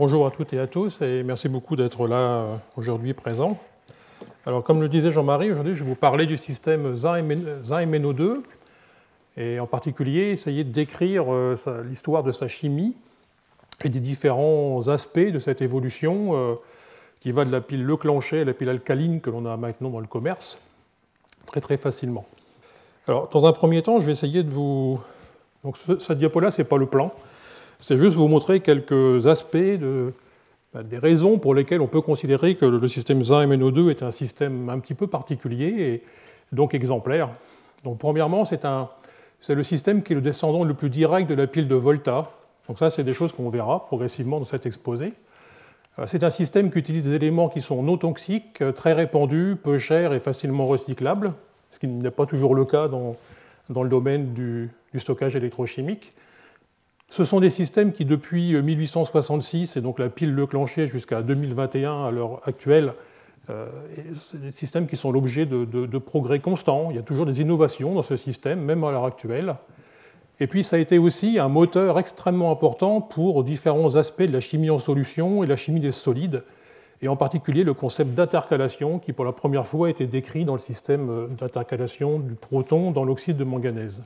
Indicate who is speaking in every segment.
Speaker 1: Bonjour à toutes et à tous et merci beaucoup d'être là aujourd'hui présent. Alors comme le disait Jean-Marie, aujourd'hui je vais vous parler du système ZinMNO2 et en particulier essayer de décrire l'histoire de sa chimie et des différents aspects de cette évolution qui va de la pile Leclanché à la pile alcaline que l'on a maintenant dans le commerce très facilement. Alors dans un premier temps, je vais essayer de vous... Donc cette diapo-là, ce n'est pas le plan. C'est juste vous montrer quelques aspects des raisons pour lesquelles on peut considérer que le système ZinMNO2 est un système un petit peu particulier et donc exemplaire. Donc, premièrement, c'est le système qui est le descendant le plus direct de la pile de Volta. Donc ça, c'est des choses qu'on verra progressivement dans cet exposé. C'est un système qui utilise des éléments qui sont non toxiques, très répandus, peu chers et facilement recyclables, ce qui n'est pas toujours le cas dans le domaine du stockage électrochimique. Ce sont des systèmes qui, depuis 1866, et donc la pile Leclanché jusqu'à 2021 à l'heure actuelle, c'est des systèmes qui sont l'objet de progrès constants. Il y a toujours des innovations dans ce système, même à l'heure actuelle. Et puis ça a été aussi un moteur extrêmement important pour différents aspects de la chimie en solution et la chimie des solides, et en particulier le concept d'intercalation qui, pour la première fois, a été décrit dans le système d'intercalation du proton dans l'oxyde de manganèse.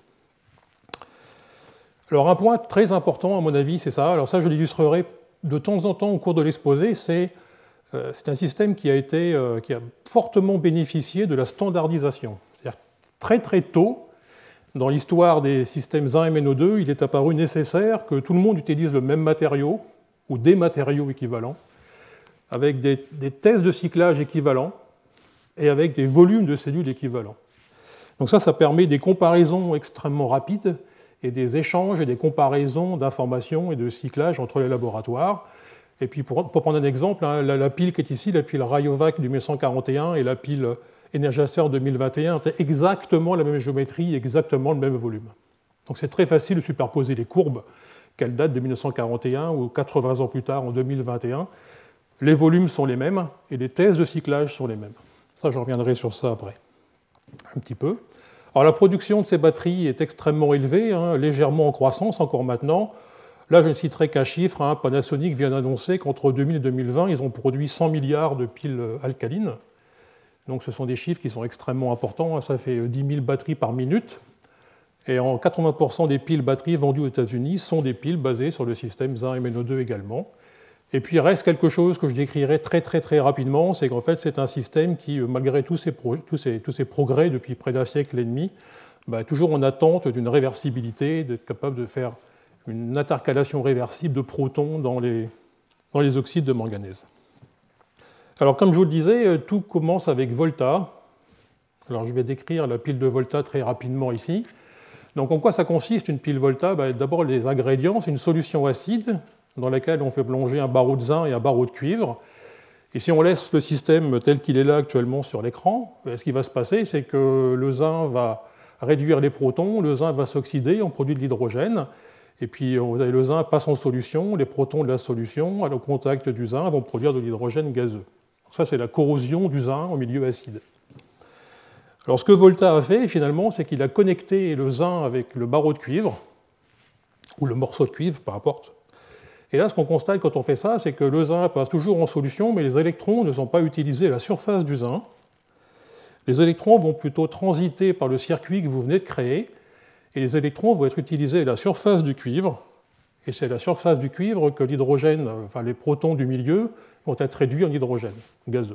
Speaker 1: Alors un point très important à mon avis, c'est ça. Alors ça, je l'illustrerai de temps en temps au cours de l'exposé. C'est un système qui a fortement bénéficié de la standardisation. C'est-à-dire très tôt, dans l'histoire des systèmes ZinMNO2, il est apparu nécessaire que tout le monde utilise le même matériau ou des matériaux équivalents, avec des tests de cyclage équivalents et avec des volumes de cellules équivalents. Donc ça permet des comparaisons extrêmement rapides et des échanges et des comparaisons d'informations et de cyclage entre les laboratoires. Et puis pour prendre un exemple, la pile qui est ici, la pile Rayovac du 1941 et la pile Energizer 2021 ont exactement la même géométrie, exactement le même volume. Donc c'est très facile de superposer les courbes, qu'elles datent de 1941 ou 80 ans plus tard, en 2021. Les volumes sont les mêmes et les tests de cyclage sont les mêmes. Ça, je reviendrai sur ça après, un petit peu. Alors la production de ces batteries est extrêmement élevée, légèrement en croissance encore maintenant. Là, je ne citerai qu'un chiffre. Panasonic vient d'annoncer qu'entre 2000 et 2020, ils ont produit 100 milliards de piles alcalines. Donc ce sont des chiffres qui sont extrêmement importants. Ça fait 10 000 batteries par minute. Et en 80% des piles batteries vendues aux États-Unis sont des piles basées sur le système ZinMNO2 également. Et puis il reste quelque chose que je décrirai très rapidement, c'est qu'en fait c'est un système qui, malgré tous ces progrès depuis près d'un siècle et demi, est toujours en attente d'une réversibilité, d'être capable de faire une intercalation réversible de protons dans les oxydes de manganèse. Alors comme je vous le disais, tout commence avec Volta. Alors je vais décrire la pile de Volta très rapidement ici. Donc en quoi ça consiste une pile Volta ? D'abord les ingrédients, c'est une solution acide dans laquelle on fait plonger un barreau de zinc et un barreau de cuivre. Et si on laisse le système tel qu'il est là actuellement sur l'écran, ce qui va se passer, c'est que le zinc va réduire les protons, le zinc va s'oxyder, on produit de l'hydrogène, et puis le zinc passe en solution, les protons de la solution, au contact du zinc, vont produire de l'hydrogène gazeux. Donc ça, c'est la corrosion du zinc au milieu acide. Alors ce que Volta a fait, finalement, c'est qu'il a connecté le zinc avec le barreau de cuivre, ou le morceau de cuivre, peu importe. Et là, ce qu'on constate quand on fait ça, c'est que le zinc passe toujours en solution, mais les électrons ne sont pas utilisés à la surface du zinc. Les électrons vont plutôt transiter par le circuit que vous venez de créer, et les électrons vont être utilisés à la surface du cuivre, et c'est à la surface du cuivre que l'hydrogène, les protons du milieu, vont être réduits en hydrogène gazeux.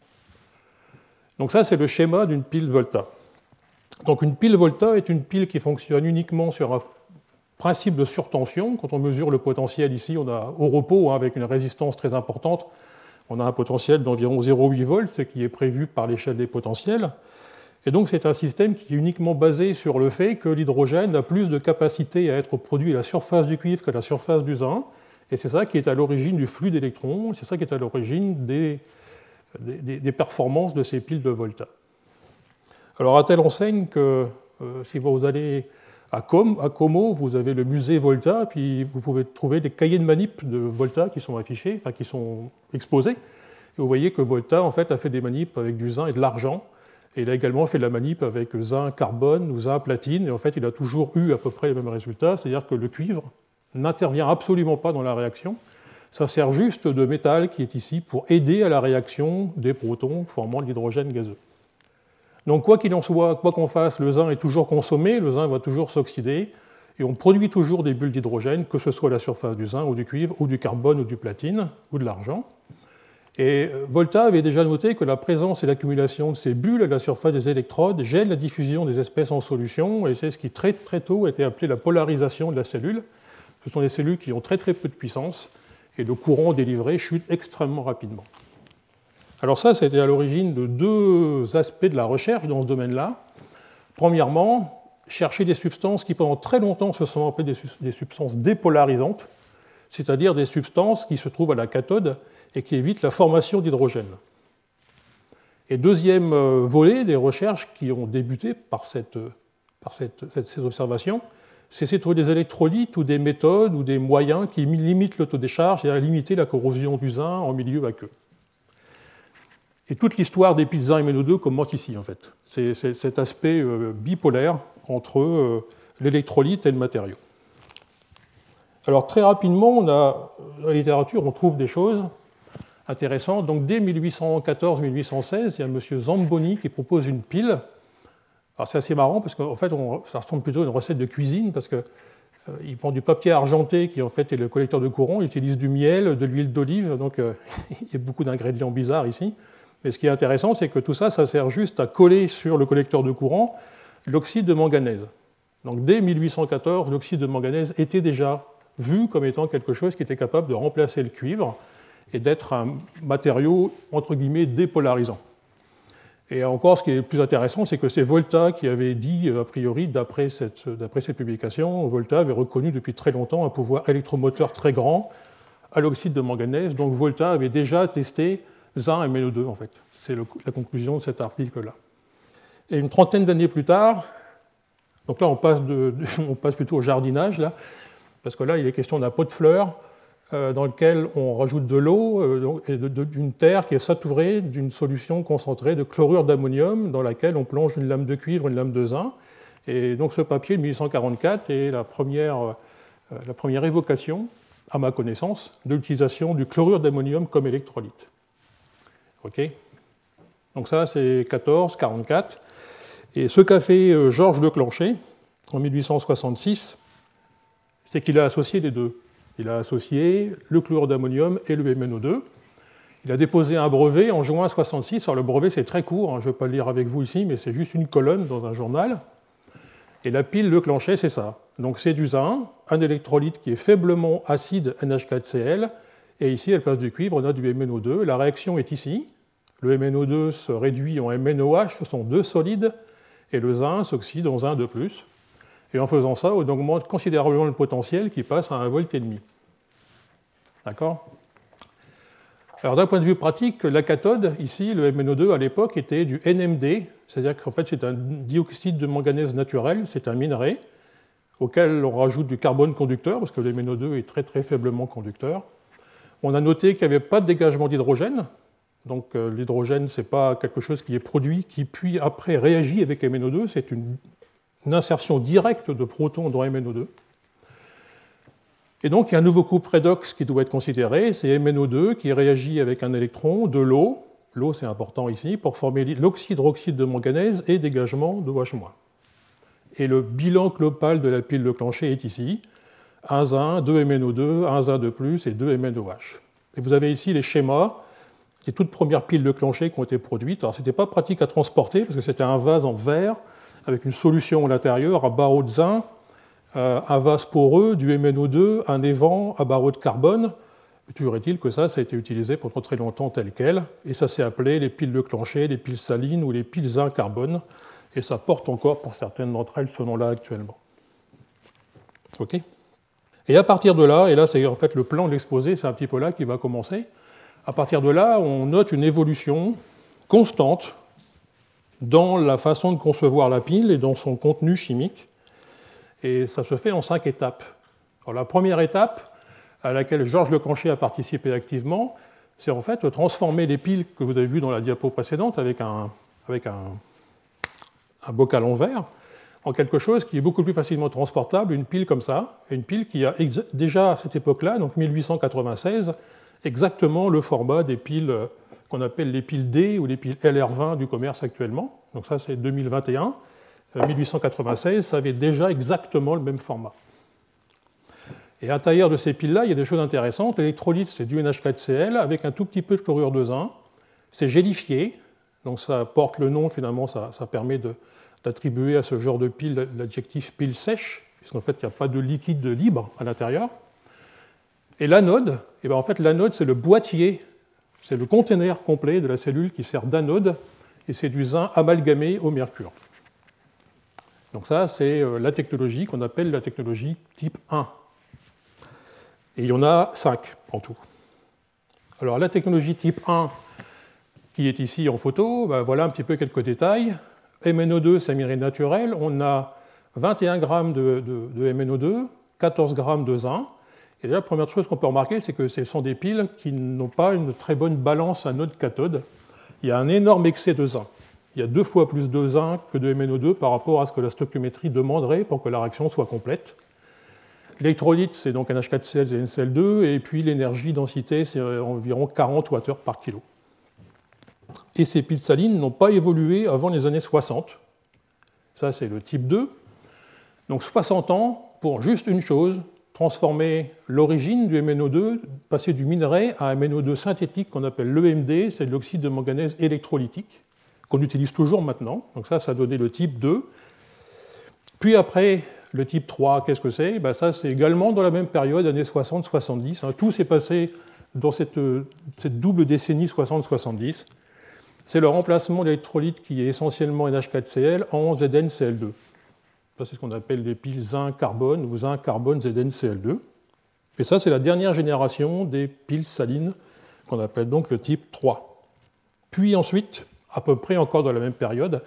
Speaker 1: Donc ça, c'est le schéma d'une pile Volta. Donc une pile Volta est une pile qui fonctionne uniquement sur un principe de surtension. Quand on mesure le potentiel ici, on a au repos, avec une résistance très importante, on a un potentiel d'environ 0,8 volts, ce qui est prévu par l'échelle des potentiels. Et donc c'est un système qui est uniquement basé sur le fait que l'hydrogène a plus de capacité à être produit à la surface du cuivre qu'à la surface du zinc. Et c'est ça qui est à l'origine du flux d'électrons, c'est ça qui est à l'origine des performances de ces piles de Volta. Alors à telle enseigne que si vous allez à Como, vous avez le musée Volta, puis vous pouvez trouver des cahiers de manip de Volta qui sont affichés, qui sont exposés. Et vous voyez que Volta en fait, a fait des manips avec du zinc et de l'argent. Et il a également fait de la manip avec zinc carbone ou zinc platine. Et en fait, il a toujours eu à peu près les mêmes résultats, c'est-à-dire que le cuivre n'intervient absolument pas dans la réaction. Ça sert juste de métal qui est ici pour aider à la réaction des protons formant de l'hydrogène gazeux. Donc quoi qu'il en soit, quoi qu'on fasse, le zinc est toujours consommé, le zinc va toujours s'oxyder, et on produit toujours des bulles d'hydrogène, que ce soit à la surface du zinc ou du cuivre, ou du carbone ou du platine, ou de l'argent. Et Volta avait déjà noté que la présence et l'accumulation de ces bulles à la surface des électrodes gênent la diffusion des espèces en solution, et c'est ce qui très tôt a été appelé la polarisation de la cellule. Ce sont des cellules qui ont très peu de puissance, et le courant délivré chute extrêmement rapidement. Alors ça, c'était à l'origine de deux aspects de la recherche dans ce domaine-là. Premièrement, chercher des substances qui pendant très longtemps se sont appelées des substances dépolarisantes, c'est-à-dire des substances qui se trouvent à la cathode et qui évitent la formation d'hydrogène. Et deuxième volet des recherches qui ont débuté par ces observations, c'est de trouver des électrolytes ou des méthodes ou des moyens qui limitent l'autodécharge, c'est-à-dire limiter la corrosion du zinc en milieu aqueux. Et toute l'histoire des piles zinc et MnO2 commence ici, en fait. C'est cet aspect bipolaire entre l'électrolyte et le matériau. Alors, très rapidement, dans la littérature, on trouve des choses intéressantes. Donc, dès 1814-1816, il y a M. Zamboni qui propose une pile. Alors, c'est assez marrant, parce qu'en fait, ça ressemble plutôt à une recette de cuisine, parce qu'il prend du papier argenté, qui en fait est le collecteur de courant, il utilise du miel, de l'huile d'olive, donc il y a beaucoup d'ingrédients bizarres ici. Mais ce qui est intéressant, c'est que tout ça, ça sert juste à coller sur le collecteur de courant l'oxyde de manganèse. Donc dès 1814, l'oxyde de manganèse était déjà vu comme étant quelque chose qui était capable de remplacer le cuivre et d'être un matériau, entre guillemets, dépolarisant. Et encore, ce qui est le plus intéressant, c'est que c'est Volta qui avait dit, a priori, d'après cette publication, Volta avait reconnu depuis très longtemps un pouvoir électromoteur très grand à l'oxyde de manganèse. Donc Volta avait déjà testé zinc et MnO2, en fait. C'est la conclusion de cet article-là. Et une trentaine d'années plus tard, donc là on passe plutôt au jardinage, là, parce que là il est question d'un pot de fleurs dans lequel on rajoute de l'eau et d'une terre qui est saturée d'une solution concentrée de chlorure d'ammonium dans laquelle on plonge une lame de cuivre, une lame de zinc. Et donc ce papier de 1844 est la première évocation, à ma connaissance, de l'utilisation du chlorure d'ammonium comme électrolyte. Okay. Donc ça, c'est 14-44. Et ce qu'a fait Georges Leclanché en 1866, c'est qu'il a associé les deux. Il a associé le chlorure d'ammonium et le MnO2. Il a déposé un brevet en juin 1966. Alors le brevet, c'est très court, hein, je ne vais pas le lire avec vous ici, mais c'est juste une colonne dans un journal. Et la pile Leclanché, c'est ça. Donc c'est du zinc, un électrolyte qui est faiblement acide NH4Cl, et ici, à la place du cuivre, on a du MnO2. La réaction est ici. Le MnO2 se réduit en MnOH, ce sont deux solides, et le zinc s'oxyde en zinc de plus. Et en faisant ça, on augmente considérablement le potentiel qui passe à 1,5 volt. D'accord ? Alors d'un point de vue pratique, la cathode, ici, le MnO2 à l'époque était du NMD, c'est-à-dire qu'en fait c'est un dioxyde de manganèse naturel, c'est un minerai, auquel on rajoute du carbone conducteur, parce que le MnO2 est très faiblement conducteur. On a noté qu'il n'y avait pas de dégagement d'hydrogène, donc l'hydrogène, ce n'est pas quelque chose qui est produit, qui puis après réagit avec MnO2, c'est une insertion directe de protons dans MnO2. Et donc il y a un nouveau couple redox qui doit être considéré, c'est MnO2 qui réagit avec un électron, de l'eau, l'eau c'est important ici, pour former l'oxydroxyde de manganèse et dégagement d'OH-. Et le bilan global de la pile Leclanché est ici. 1 zinc, 2 MnO2, 1 zinc de plus et 2 MnOH. Et vous avez ici les schémas des toutes premières piles Leclanché qui ont été produites. Alors, ce n'était pas pratique à transporter parce que c'était un vase en verre avec une solution à l'intérieur, un barreau de zinc, un vase poreux, du MnO2, un évent, un barreau de carbone. Mais toujours est-il que ça a été utilisé pendant très longtemps tel quel. Et ça s'est appelé les piles Leclanché, les piles salines ou les piles zinc-carbone. Et ça porte encore pour certaines d'entre elles ce nom-là actuellement. OK ? Et à partir de là, et là c'est en fait le plan de l'exposé, c'est un petit peu là qui va commencer, à partir de là, on note une évolution constante dans la façon de concevoir la pile et dans son contenu chimique. Et ça se fait en 5 étapes. Alors, la première étape, à laquelle Georges Leclanché a participé activement, c'est en fait de transformer les piles que vous avez vues dans la diapo précédente avec un bocal en verre. en quelque chose qui est beaucoup plus facilement transportable, une pile comme ça, et une pile qui a déjà à cette époque-là, donc 1896, exactement le format des piles qu'on appelle les piles D ou les piles LR20 du commerce actuellement. Donc ça, c'est 2021. 1896, ça avait déjà exactement le même format. Et à l'intérieur de ces piles-là, il y a des choses intéressantes. L'électrolyte, c'est du NH4Cl avec un tout petit peu de chlorure de zinc. C'est gélifié, donc ça porte le nom, finalement, ça permet d'attribuer à ce genre de pile l'adjectif pile sèche, puisqu'en fait, il n'y a pas de liquide libre à l'intérieur. Et l'anode, eh bien, en fait, l'anode, c'est le boîtier, c'est le conteneur complet de la cellule qui sert d'anode, et c'est du zinc amalgamé au mercure. Donc ça, c'est la technologie qu'on appelle la technologie type 1. Et il y en a 5 en tout. Alors la technologie type 1, qui est ici en photo, ben voilà un petit peu quelques détails. MnO2, c'est minerai naturel. On a 21 grammes de MnO2, 14 grammes de zinc. Et là, la première chose qu'on peut remarquer, c'est que ce sont des piles qui n'ont pas une très bonne balance anode-cathode. Il y a un énorme excès de zinc. Il y a 2 fois plus de zinc que de MnO2 par rapport à ce que la stoichiométrie demanderait pour que la réaction soit complète. L'électrolyte, c'est donc NH4Cl et NCl2, et puis l'énergie densité, c'est environ 40 Wh par kilo. Et ces piles salines n'ont pas évolué avant les années 60. Ça, c'est le type 2. Donc 60 ans pour juste une chose, transformer l'origine du MnO2, passer du minerai à un MnO2 synthétique qu'on appelle l'EMD, c'est de l'oxyde de manganèse électrolytique, qu'on utilise toujours maintenant. Donc ça a donné le type 2. Puis après, le type 3, qu'est-ce que c'est? Ben ça, c'est également dans la même période, années 60-70. Tout s'est passé dans cette double décennie 60-70. C'est le remplacement de l'électrolyte qui est essentiellement NH4Cl en ZnCl2. Ça, c'est ce qu'on appelle les piles zinc-carbone ou zinc-carbone-ZnCl2. Et ça, c'est la dernière génération des piles salines qu'on appelle donc le type 3. Puis ensuite, à peu près encore dans la même période,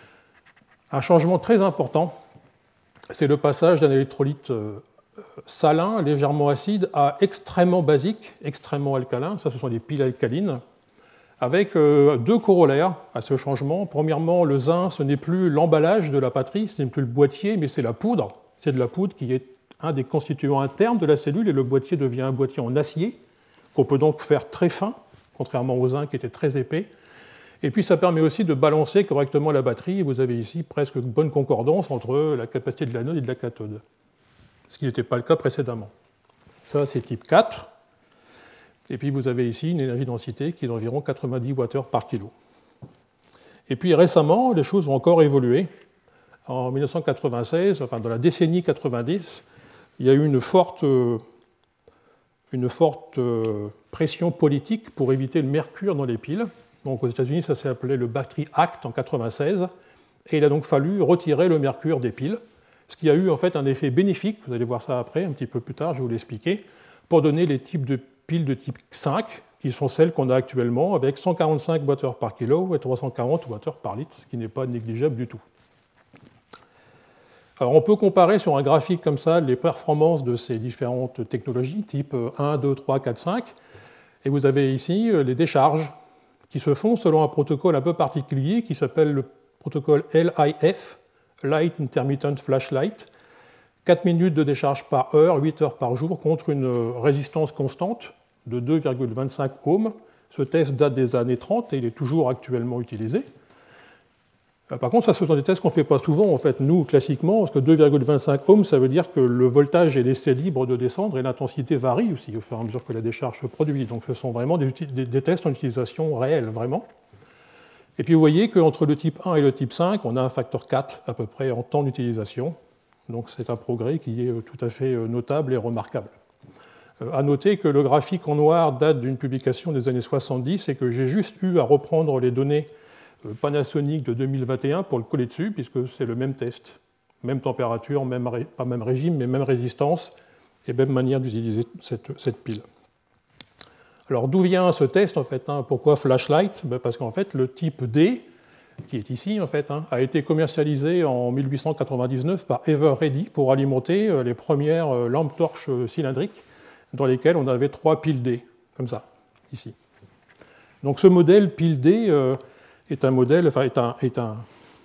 Speaker 1: un changement très important, c'est le passage d'un électrolyte salin, légèrement acide, à extrêmement basique, extrêmement alcalin. Ça, ce sont des piles alcalines, avec 2 corollaires à ce changement. Premièrement, le zinc, ce n'est plus l'emballage de la batterie, ce n'est plus le boîtier, mais c'est la poudre. C'est de la poudre qui est un des constituants internes de la cellule, et le boîtier devient un boîtier en acier, qu'on peut donc faire très fin, contrairement au zinc qui était très épais. Et puis ça permet aussi de balancer correctement la batterie. Vous avez ici presque une bonne concordance entre la capacité de l'anode et de la cathode, ce qui n'était pas le cas précédemment. Ça, c'est type 4. Et puis vous avez ici une énergie densité qui est d'environ 90 Wh par kilo. Et puis récemment, les choses ont encore évolué. En 1996, enfin dans la décennie 90, il y a eu une forte pression politique pour éviter le mercure dans les piles. Donc aux États-Unis, ça s'est appelé le Battery Act en 1996, et il a donc fallu retirer le mercure des piles, ce qui a eu en fait un effet bénéfique, vous allez voir ça après, un petit peu plus tard, je vais vous l'expliquer, pour donner les types de piles de type 5, qui sont celles qu'on a actuellement, avec 145 Wh par kilo et 340 Wh par litre, ce qui n'est pas négligeable du tout. Alors on peut comparer sur un graphique comme ça les performances de ces différentes technologies, type 1, 2, 3, 4, 5, et vous avez ici les décharges, qui se font selon un protocole un peu particulier qui s'appelle le protocole LIF, Light Intermittent Flashlight. 4 minutes de décharge par heure, 8 heures par jour, contre une résistance constante de 2,25 ohms. Ce test date des années 30 et il est toujours actuellement utilisé. Par contre, ça, ce sont des tests qu'on ne fait pas souvent, en fait, nous, classiquement, parce que 2,25 ohms, ça veut dire que le voltage est laissé libre de descendre et l'intensité varie aussi au fur et à mesure que la décharge se produit. Donc ce sont vraiment des tests en utilisation réelle, vraiment. Et puis vous voyez qu'entre le type 1 et le type 5, on a un facteur 4 à peu près en temps d'utilisation. Donc c'est un progrès qui est tout à fait notable et remarquable. À noter que le graphique en noir date d'une publication des années 70 et que j'ai juste eu à reprendre les données Panasonic de 2021 pour le coller dessus, puisque c'est le même test. Même température, pas même régime, mais même résistance, et même manière d'utiliser cette pile. Alors d'où vient ce test en fait, Pourquoi flashlight? Parce qu'en fait le type D, qui est ici en fait, a été commercialisé en 1899 par Ever-Ready pour alimenter les premières lampes torches cylindriques dans lesquelles on avait 3 piles D, comme ça, ici. Donc ce modèle pile D est un modèle, enfin est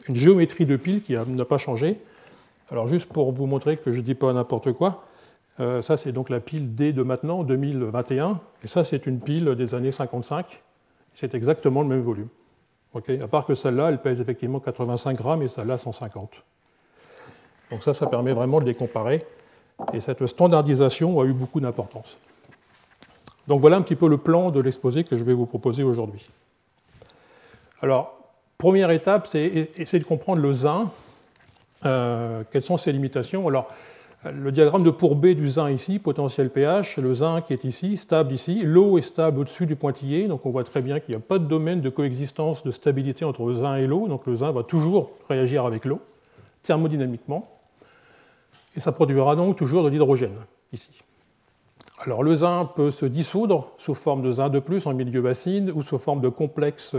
Speaker 1: une géométrie de pile qui n'a pas changé. Alors juste pour vous montrer que je ne dis pas n'importe quoi, ça c'est donc la pile D de maintenant, 2021, et ça c'est une pile des années 55, c'est exactement le même volume. Okay, à part que celle-là, elle pèse effectivement 85 grammes et celle-là 150. Donc ça permet vraiment de les comparer, et cette standardisation a eu beaucoup d'importance. Donc voilà un petit peu le plan de l'exposé que je vais vous proposer aujourd'hui. Alors, première étape, c'est essayer de comprendre le zinc. Quelles sont ses limitations? Alors, le diagramme de Pourbet du zinc ici, potentiel pH, le zinc qui est ici, stable ici, l'eau est stable au-dessus du pointillé, donc on voit très bien qu'il n'y a pas de domaine de coexistence, de stabilité entre le zinc et l'eau, donc le zinc va toujours réagir avec l'eau, thermodynamiquement, et ça produira donc toujours de l'hydrogène, ici. Alors le zinc peut se dissoudre sous forme de zinc de plus en milieu acide, ou sous forme de complexe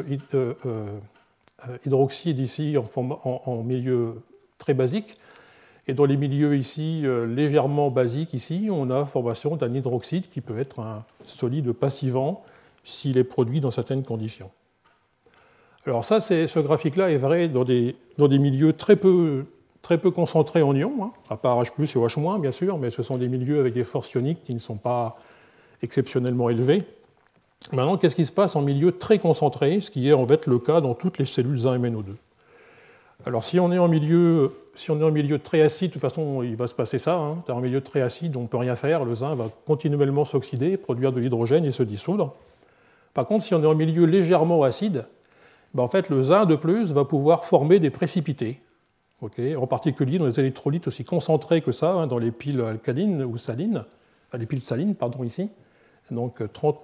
Speaker 1: hydroxyde ici en milieu très basique. Et dans les milieux ici légèrement basiques, ici, on a formation d'un hydroxyde qui peut être un solide passivant s'il est produit dans certaines conditions. Alors ça, ce graphique-là est vrai dans des milieux très peu concentrés en ions, hein, à part H+, et OH-, bien sûr, mais ce sont des milieux avec des forces ioniques qui ne sont pas exceptionnellement élevées. Maintenant, qu'est-ce qui se passe en milieu très concentré, ce qui est en fait le cas dans toutes les cellules 1-MnO2? Alors si on est en milieu très acide, de toute façon il va se passer ça, hein. Dans un milieu très acide, on ne peut rien faire, le zinc va continuellement s'oxyder, produire de l'hydrogène et se dissoudre. Par contre, si on est en milieu légèrement acide, en fait le zinc de plus va pouvoir former des précipités, okay, en particulier dans les électrolytes aussi concentrés que ça, hein, dans les piles alcalines ou salines, les piles salines, pardon, ici. Donc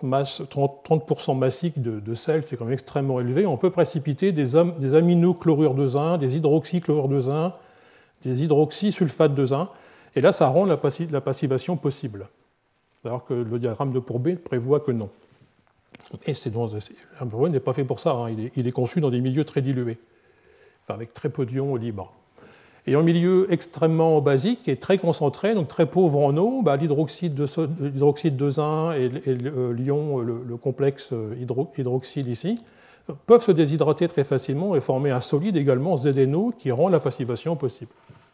Speaker 1: 30% massique de sel, c'est quand même extrêmement élevé. On peut précipiter des aminochlorures de zinc, des hydroxychlorures de zinc, des hydroxysulfates de zinc. Et là, ça rend la passivation possible. Alors que le diagramme de Pourbet prévoit que non. Et Pourbet n'est pas fait pour ça. Hein. Il est conçu dans des milieux très dilués, enfin, avec très peu d'ions libres. Et en milieu extrêmement basique et très concentré, donc très pauvre en eau, l'hydroxyde de zinc et l'ion, le complexe hydroxyle ici, peuvent se déshydrater très facilement et former un solide également, ZNO, qui rend la passivation possible.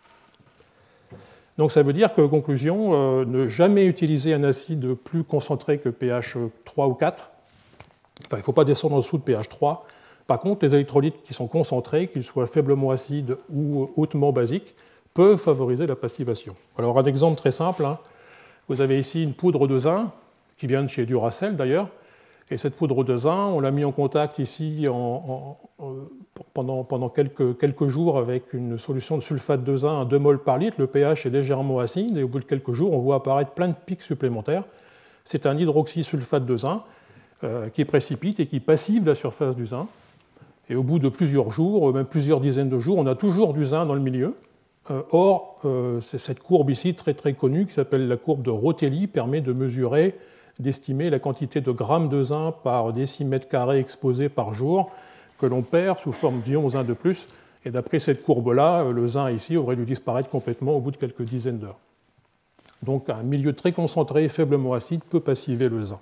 Speaker 1: Donc ça veut dire que, conclusion, ne jamais utiliser un acide plus concentré que pH 3 ou 4. Enfin, il ne faut pas descendre en dessous de pH 3. Par contre, les électrolytes qui sont concentrés, qu'ils soient faiblement acides ou hautement basiques, peuvent favoriser la passivation. Alors un exemple très simple, hein. Vous avez ici une poudre de zinc, qui vient de chez Duracell d'ailleurs, et cette poudre de zinc, on l'a mis en contact ici pendant quelques jours avec une solution de sulfate de zinc à 2 mol par litre. Le pH est légèrement acide, et au bout de quelques jours, on voit apparaître plein de pics supplémentaires. C'est un hydroxysulfate de zinc qui précipite et qui passive la surface du zinc. Et au bout de plusieurs jours, même plusieurs dizaines de jours, on a toujours du zinc dans le milieu. Or, c'est cette courbe ici, très très connue, qui s'appelle la courbe de Rotelli, permet de mesurer, d'estimer la quantité de grammes de zinc par décimètre carré exposé par jour que l'on perd sous forme d'ion zinc de plus. Et d'après cette courbe-là, le zinc ici aurait dû disparaître complètement au bout de quelques dizaines d'heures. Donc un milieu très concentré, faiblement acide, peut passiver le zinc.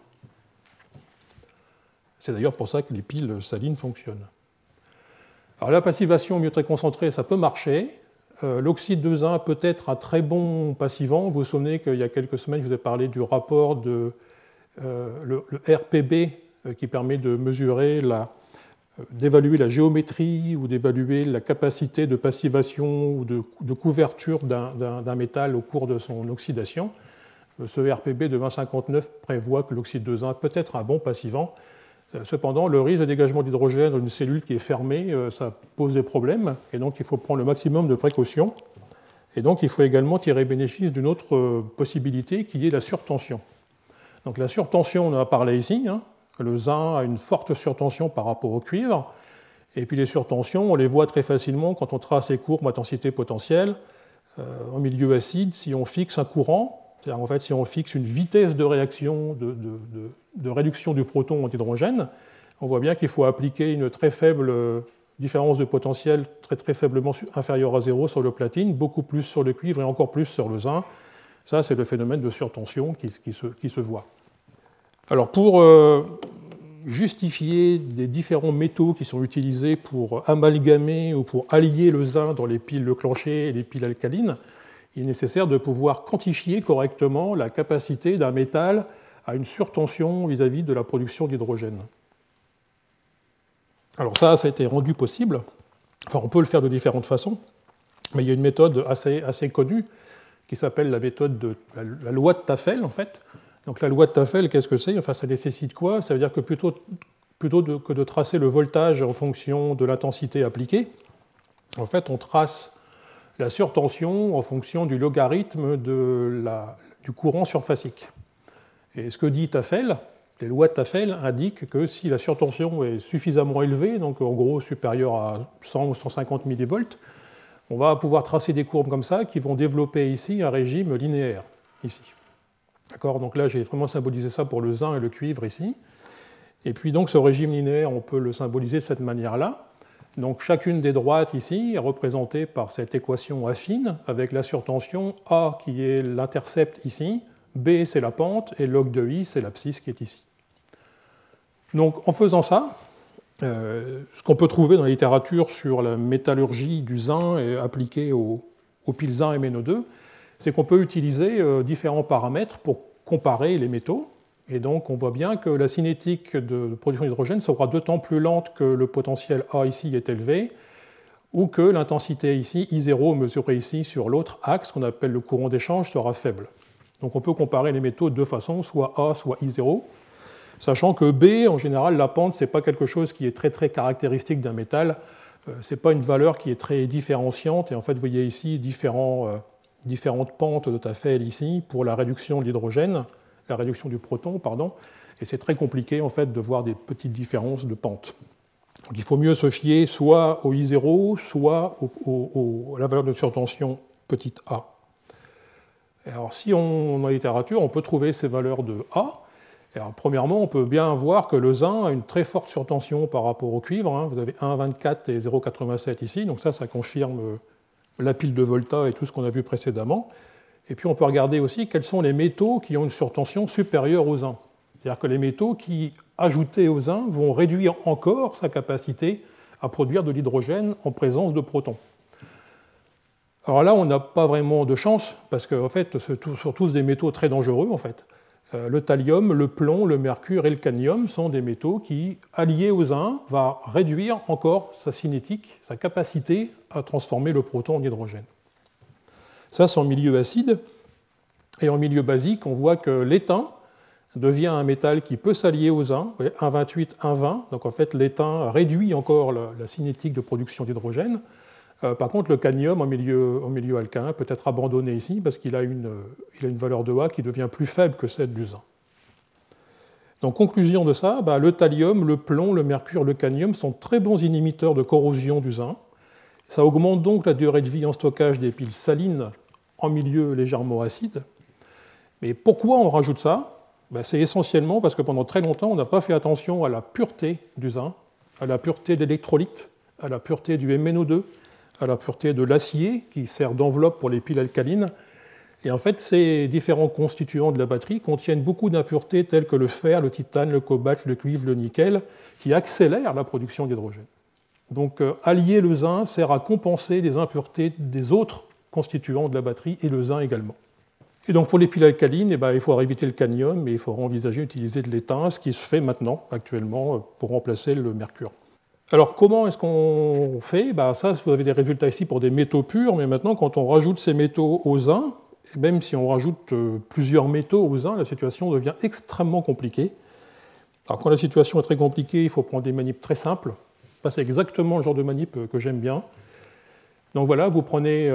Speaker 1: C'est d'ailleurs pour ça que les piles salines fonctionnent. Alors la passivation au milieu très concentré, ça peut marcher. L'oxyde de zinc peut être un très bon passivant. Vous vous souvenez qu'il y a quelques semaines, je vous ai parlé du rapport le RPB qui permet de mesurer, d'évaluer la géométrie ou d'évaluer la capacité de passivation ou de couverture d'un métal au cours de son oxydation. Ce RPB de 2059 prévoit que l'oxyde de zinc peut être un bon passivant. Cependant, le risque de dégagement d'hydrogène dans une cellule qui est fermée, ça pose des problèmes, et donc il faut prendre le maximum de précautions. Et donc il faut également tirer bénéfice d'une autre possibilité qui est la surtension. Donc la surtension, on en a parlé ici, hein. Le zinc a une forte surtension par rapport au cuivre, et puis les surtensions, on les voit très facilement quand on trace les courbes intensité potentielle. En milieu acide, si on fixe un courant, c'est-à-dire en fait si on fixe une vitesse de réaction de réduction du proton en hydrogène, on voit bien qu'il faut appliquer une très faible différence de potentiel, très très faiblement inférieure à 0 sur le platine, beaucoup plus sur le cuivre et encore plus sur le zinc. Ça, c'est le phénomène de surtension qui se voit. Alors pour justifier des différents métaux qui sont utilisés pour amalgamer ou pour allier le zinc dans les piles Leclanché et les piles alcalines, il est nécessaire de pouvoir quantifier correctement la capacité d'un métal à une surtension vis-à-vis de la production d'hydrogène. Alors ça a été rendu possible. Enfin, on peut le faire de différentes façons, mais il y a une méthode assez connue qui s'appelle la méthode de la loi de Tafel, en fait. Donc la loi de Tafel, qu'est-ce que c'est? Enfin, ça nécessite quoi? Ça veut dire que plutôt que de tracer le voltage en fonction de l'intensité appliquée, en fait, on trace la surtension en fonction du logarithme du courant surfacique. Et ce que dit Tafel, les lois de Tafel indiquent que si la surtension est suffisamment élevée, donc en gros supérieure à 100 ou 150 millivolts, on va pouvoir tracer des courbes comme ça qui vont développer ici un régime linéaire, ici. D'accord? Donc là, j'ai vraiment symbolisé ça pour le zinc et le cuivre ici. Et puis donc ce régime linéaire, on peut le symboliser de cette manière-là. Donc chacune des droites ici est représentée par cette équation affine avec la surtension A qui est l'intercept ici, B c'est la pente et log de I c'est l'abscisse qui est ici. Donc en faisant ça, ce qu'on peut trouver dans la littérature sur la métallurgie du zinc appliquée aux piles zinc MnO2, c'est qu'on peut utiliser différents paramètres pour comparer les métaux. Et donc on voit bien que la cinétique de production d'hydrogène sera d'autant plus lente que le potentiel A ici est élevé, ou que l'intensité ici, I0 mesurée ici sur l'autre axe, qu'on appelle le courant d'échange, sera faible. Donc on peut comparer les métaux de deux façons, soit A, soit I0, sachant que B, en général, la pente, ce n'est pas quelque chose qui est très très caractéristique d'un métal, ce n'est pas une valeur qui est très différenciante, et en fait vous voyez ici différentes pentes de Tafel ici pour la réduction de l'hydrogène, la réduction du proton, pardon, et c'est très compliqué en fait de voir des petites différences de pente. Donc il faut mieux se fier soit au I0, soit à la valeur de surtension petite a. Et alors si on a la littérature, on peut trouver ces valeurs de A. Et alors, premièrement, on peut bien voir que le zinc a une très forte surtension par rapport au cuivre. Hein. Vous avez 1,24 et 0,87 ici, donc ça confirme la pile de Volta et tout ce qu'on a vu précédemment. Et puis on peut regarder aussi quels sont les métaux qui ont une surtension supérieure au zinc. C'est-à-dire que les métaux qui, ajoutés au zinc, vont réduire encore sa capacité à produire de l'hydrogène en présence de protons. Alors là, on n'a pas vraiment de chance, parce que en fait, ce sont tous des métaux très dangereux. En fait. Le thallium, le plomb, le mercure et le cadmium sont des métaux qui, alliés au zinc, vont réduire encore sa cinétique, sa capacité à transformer le proton en hydrogène. Ça, c'est en milieu acide. Et en milieu basique, on voit que l'étain devient un métal qui peut s'allier au zinc, 1,28, 1,20. Donc en fait, l'étain réduit encore la cinétique de production d'hydrogène. Par contre, le cadmium en milieu alcalin peut être abandonné ici parce qu'il a une valeur de A qui devient plus faible que celle du zinc. Donc, conclusion de ça, le thallium, le plomb, le mercure, le cadmium sont très bons inhibiteurs de corrosion du zinc. Ça augmente donc la durée de vie en stockage des piles salines en milieu légèrement acide. Mais pourquoi on rajoute ça? C'est essentiellement parce que pendant très longtemps, on n'a pas fait attention à la pureté du zinc, à la pureté de l'électrolyte, à la pureté du MnO2, à la pureté de l'acier qui sert d'enveloppe pour les piles alcalines. Et en fait, ces différents constituants de la batterie contiennent beaucoup d'impuretés telles que le fer, le titane, le cobalt, le cuivre, le nickel, qui accélèrent la production d'hydrogène. Donc, allier le zinc sert à compenser les impuretés des autres constituants de la batterie et le zinc également. Et donc, pour les piles alcalines, il faudra éviter le cadmium, mais il faudra envisager d'utiliser de l'étain, ce qui se fait maintenant, actuellement, pour remplacer le mercure. Alors, comment est-ce qu'on fait? Ça, vous avez des résultats ici pour des métaux purs, mais maintenant, quand on rajoute ces métaux au zinc, et même si on rajoute plusieurs métaux au zinc, la situation devient extrêmement compliquée. Alors, quand la situation est très compliquée, il faut prendre des manips très simples. Ça, c'est exactement le genre de manip que j'aime bien. Donc voilà, vous prenez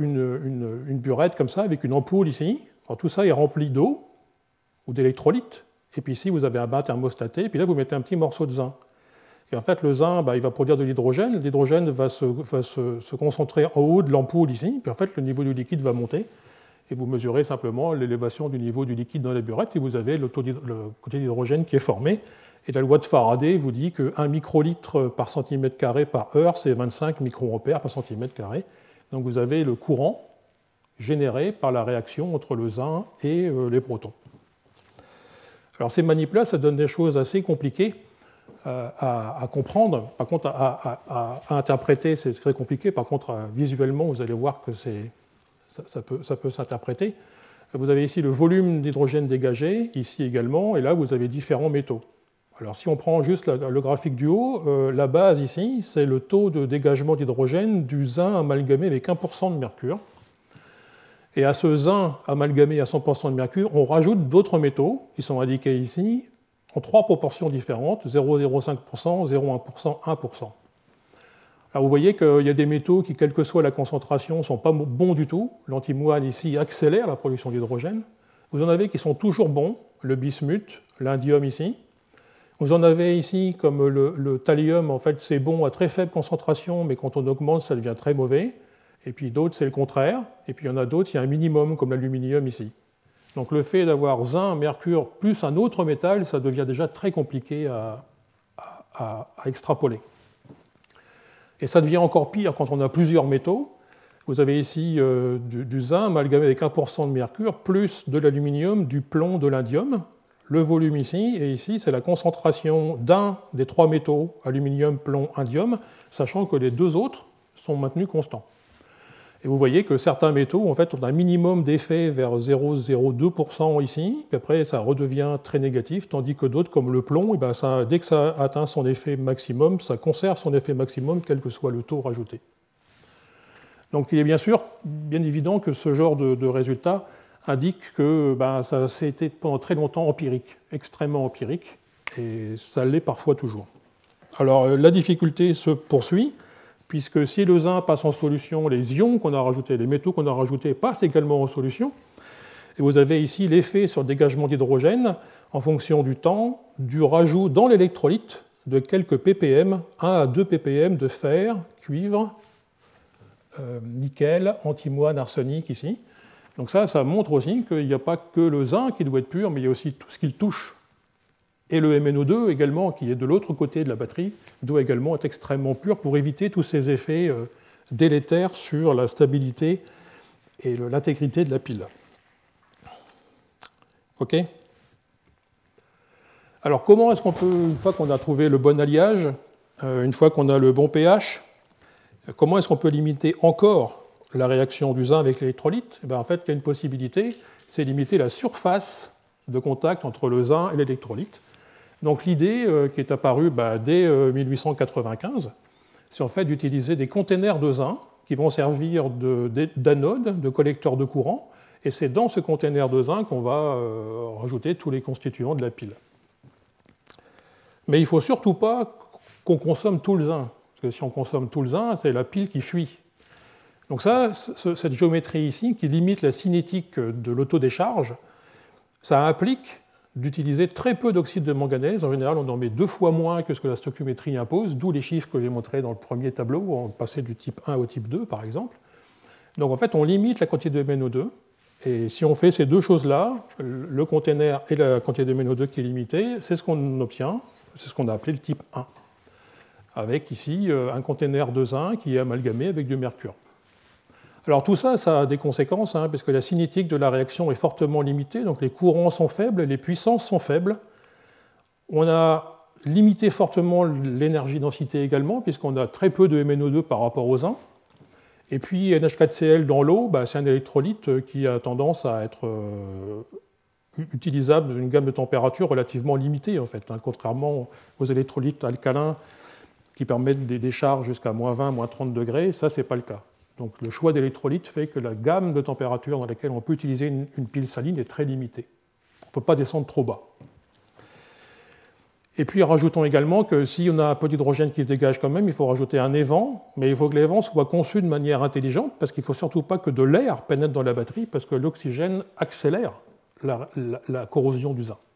Speaker 1: une burette comme ça, avec une ampoule ici. Alors, tout ça est rempli d'eau ou d'électrolyte. Et puis ici, vous avez un bain thermostaté, et puis là, vous mettez un petit morceau de zinc. Et en fait, le zinc, il va produire de l'hydrogène. L'hydrogène va se concentrer en haut de l'ampoule ici. Puis en fait, le niveau du liquide va monter. Et vous mesurez simplement l'élévation du niveau du liquide dans la burette. Et vous avez le côté d'hydrogène qui est formé. Et la loi de Faraday vous dit que 1 microlitre par centimètre carré par heure, c'est 25 microampères par centimètre carré. Donc vous avez le courant généré par la réaction entre le zinc et les protons. Alors ces manips-là, ça donne des choses assez compliquées. à comprendre. Par contre, à interpréter, c'est très compliqué. Par contre, visuellement, vous allez voir que ça peut s'interpréter. Vous avez ici le volume d'hydrogène dégagé, ici également, et là, vous avez différents métaux. Alors, si on prend juste le graphique du haut, la base ici, c'est le taux de dégagement d'hydrogène du zinc amalgamé avec 1% de mercure. Et à ce zinc amalgamé à 100% de mercure, on rajoute d'autres métaux qui sont indiqués ici en trois proportions différentes, 0,05%, 0,1%, 1%. Alors vous voyez qu'il y a des métaux qui, quelle que soit la concentration, ne sont pas bons du tout. L'antimoine ici accélère la production d'hydrogène. Vous en avez qui sont toujours bons, le bismuth, l'indium ici. Vous en avez ici, comme le thallium, en fait, c'est bon à très faible concentration, mais quand on augmente, ça devient très mauvais. Et puis d'autres, c'est le contraire. Et puis il y en a d'autres, il y a un minimum, comme l'aluminium ici. Donc le fait d'avoir zinc, mercure, plus un autre métal, ça devient déjà très compliqué à extrapoler. Et ça devient encore pire quand on a plusieurs métaux. Vous avez ici du zinc amalgamé avec 1% de mercure, plus de l'aluminium, du plomb, de l'indium. Le volume ici, et ici, c'est la concentration d'un des trois métaux, aluminium, plomb, indium, sachant que les deux autres sont maintenus constants. Et vous voyez que certains métaux, en fait, ont un minimum d'effet vers 0,02% ici, puis après ça redevient très négatif, tandis que d'autres, comme le plomb, dès que ça atteint son effet maximum, ça conserve son effet maximum, quel que soit le taux rajouté. Donc il est bien évident que ce genre de résultat indique que ça a été pendant très longtemps empirique, extrêmement empirique, et ça l'est parfois toujours. Alors la difficulté se poursuit, puisque si le zinc passe en solution, les ions qu'on a rajoutés, les métaux qu'on a rajoutés passent également en solution. Et vous avez ici l'effet sur le dégagement d'hydrogène en fonction du temps, du rajout dans l'électrolyte de quelques ppm, 1 à 2 ppm de fer, cuivre, nickel, antimoine, arsenic ici. Donc ça montre aussi qu'il n'y a pas que le zinc qui doit être pur, mais il y a aussi tout ce qu'il touche. Et le MnO2 également, qui est de l'autre côté de la batterie, doit également être extrêmement pur pour éviter tous ces effets délétères sur la stabilité et l'intégrité de la pile. OK ? Alors comment est-ce qu'on peut, une fois qu'on a trouvé le bon alliage, une fois qu'on a le bon pH, comment est-ce qu'on peut limiter encore la réaction du zinc avec l'électrolyte ? En fait, il y a une possibilité, c'est limiter la surface de contact entre le zinc et l'électrolyte. Donc l'idée qui est apparue dès 1895, c'est en fait d'utiliser des containers de zinc qui vont servir d'anode, de collecteur de courant, et c'est dans ce container de zinc qu'on va rajouter tous les constituants de la pile. Mais il ne faut surtout pas qu'on consomme tout le zinc, parce que si on consomme tout le zinc, c'est la pile qui fuit. Donc cette géométrie ici, qui limite la cinétique de l'autodécharge, ça implique d'utiliser très peu d'oxyde de manganèse. En général, on en met 2 fois moins que ce que la stoichiométrie impose, d'où les chiffres que j'ai montrés dans le premier tableau, où on passait du type 1 au type 2, par exemple. Donc en fait, on limite la quantité de MnO2, et si on fait ces deux choses-là, le container et la quantité de MnO2 qui est limitée, c'est ce qu'on obtient, c'est ce qu'on a appelé le type 1, avec ici un container de zinc qui est amalgamé avec du mercure. Alors tout ça, ça a des conséquences, puisque la cinétique de la réaction est fortement limitée, donc les courants sont faibles, les puissances sont faibles. On a limité fortement l'énergie-densité également, puisqu'on a très peu de MnO2 par rapport au zinc. Et puis NH4Cl dans l'eau, c'est un électrolyte qui a tendance à être utilisable dans une gamme de températures relativement limitée, en fait, contrairement aux électrolytes alcalins qui permettent des décharges jusqu'à moins 20, moins 30 degrés, ça, ce n'est pas le cas. Donc le choix d'électrolyte fait que la gamme de températures dans laquelle on peut utiliser une pile saline est très limitée. On ne peut pas descendre trop bas. Et puis rajoutons également que si on a un peu d'hydrogène qui se dégage quand même, il faut rajouter un évent, mais il faut que l'évent soit conçu de manière intelligente, parce qu'il ne faut surtout pas que de l'air pénètre dans la batterie, parce que l'oxygène accélère la corrosion du zinc.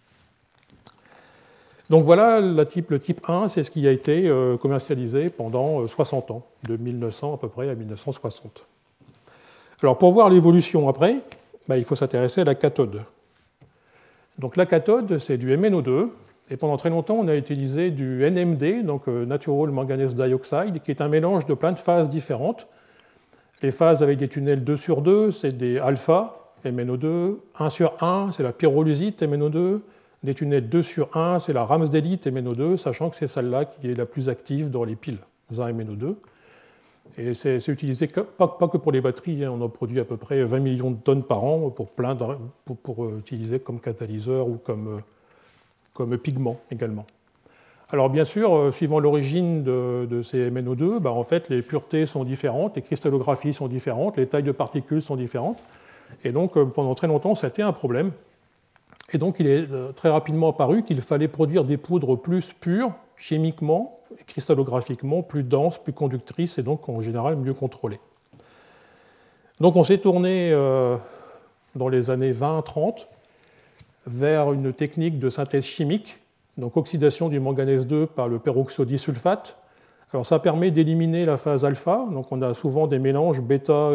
Speaker 1: Donc voilà, le type 1, c'est ce qui a été commercialisé pendant 60 ans, de 1900 à peu près à 1960. Alors pour voir l'évolution après, il faut s'intéresser à la cathode. Donc la cathode, c'est du MnO2, et pendant très longtemps, on a utilisé du NMD, donc Natural Manganese Dioxide, qui est un mélange de plein de phases différentes. Les phases avec des tunnels 2 sur 2, c'est des alpha, MnO2, 1 sur 1, c'est la pyrolusite, MnO2, Nettunet 2 sur 1, c'est la Ramsdellite MnO2, sachant que c'est celle-là qui est la plus active dans les piles ZnMnO2. Et c'est utilisé pas que pour les batteries, hein, on en produit à peu près 20 millions de tonnes par an pour utiliser comme catalyseur ou comme pigment également. Alors bien sûr, suivant l'origine de ces MnO2, en fait, les puretés sont différentes, les cristallographies sont différentes, les tailles de particules sont différentes. Et donc pendant très longtemps, ça a été un problème. Et donc il est très rapidement apparu qu'il fallait produire des poudres plus pures, chimiquement et cristallographiquement, plus denses, plus conductrices et donc en général mieux contrôlées. Donc on s'est tourné dans les années 20-30 vers une technique de synthèse chimique, donc oxydation du manganèse 2 par le peroxydisulfate. Alors ça permet d'éliminer la phase alpha, donc on a souvent des mélanges bêta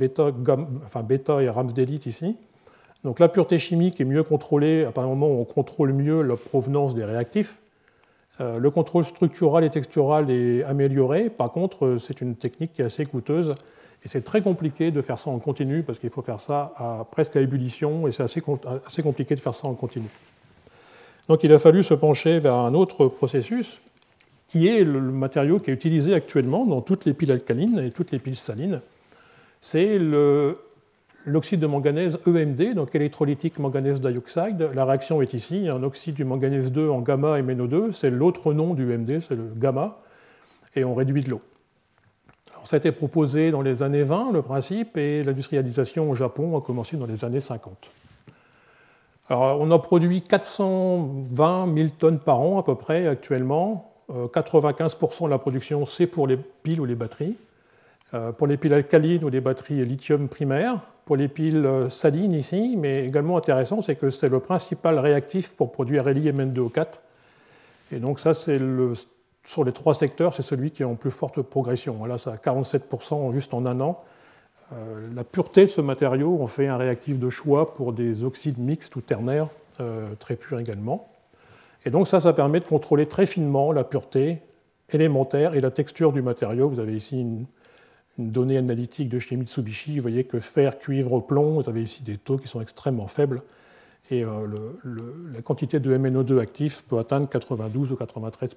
Speaker 1: et Ramsdellite ici. Donc la pureté chimique est mieux contrôlée à partir du moment où on contrôle mieux la provenance des réactifs. Le contrôle structural et textural est amélioré. Par contre, c'est une technique qui est assez coûteuse et c'est très compliqué de faire ça en continu parce qu'il faut faire ça presque à ébullition et c'est assez compliqué de faire ça en continu. Donc il a fallu se pencher vers un autre processus qui est le matériau qui est utilisé actuellement dans toutes les piles alcalines et toutes les piles salines. C'est l'oxyde de manganèse EMD, donc électrolytique manganèse dioxide. La réaction est ici, un oxyde du manganèse 2 en gamma MnO2, c'est l'autre nom du EMD, c'est le gamma, et on réduit de l'eau. Alors, ça a été proposé dans les années 20, le principe, et l'industrialisation au Japon a commencé dans les années 50. Alors, on a produit 420 000 tonnes par an à peu près actuellement. 95% de la production, c'est pour les piles ou les batteries. Pour les piles alcalines ou les batteries lithium primaires, pour les piles salines ici, mais également intéressant, c'est que c'est le principal réactif pour produire LiMn2O4. Et donc ça, sur les trois secteurs, c'est celui qui est en plus forte progression. Là, ça a 47% juste en un an. La pureté de ce matériau, on fait un réactif de choix pour des oxydes mixtes ou ternaires, très purs également. Et donc ça permet de contrôler très finement la pureté élémentaire et la texture du matériau. Vous avez ici une donnée analytique de chez Mitsubishi, vous voyez que fer, cuivre, plomb, vous avez ici des taux qui sont extrêmement faibles, et la quantité de MnO2 actif peut atteindre 92 ou 93%.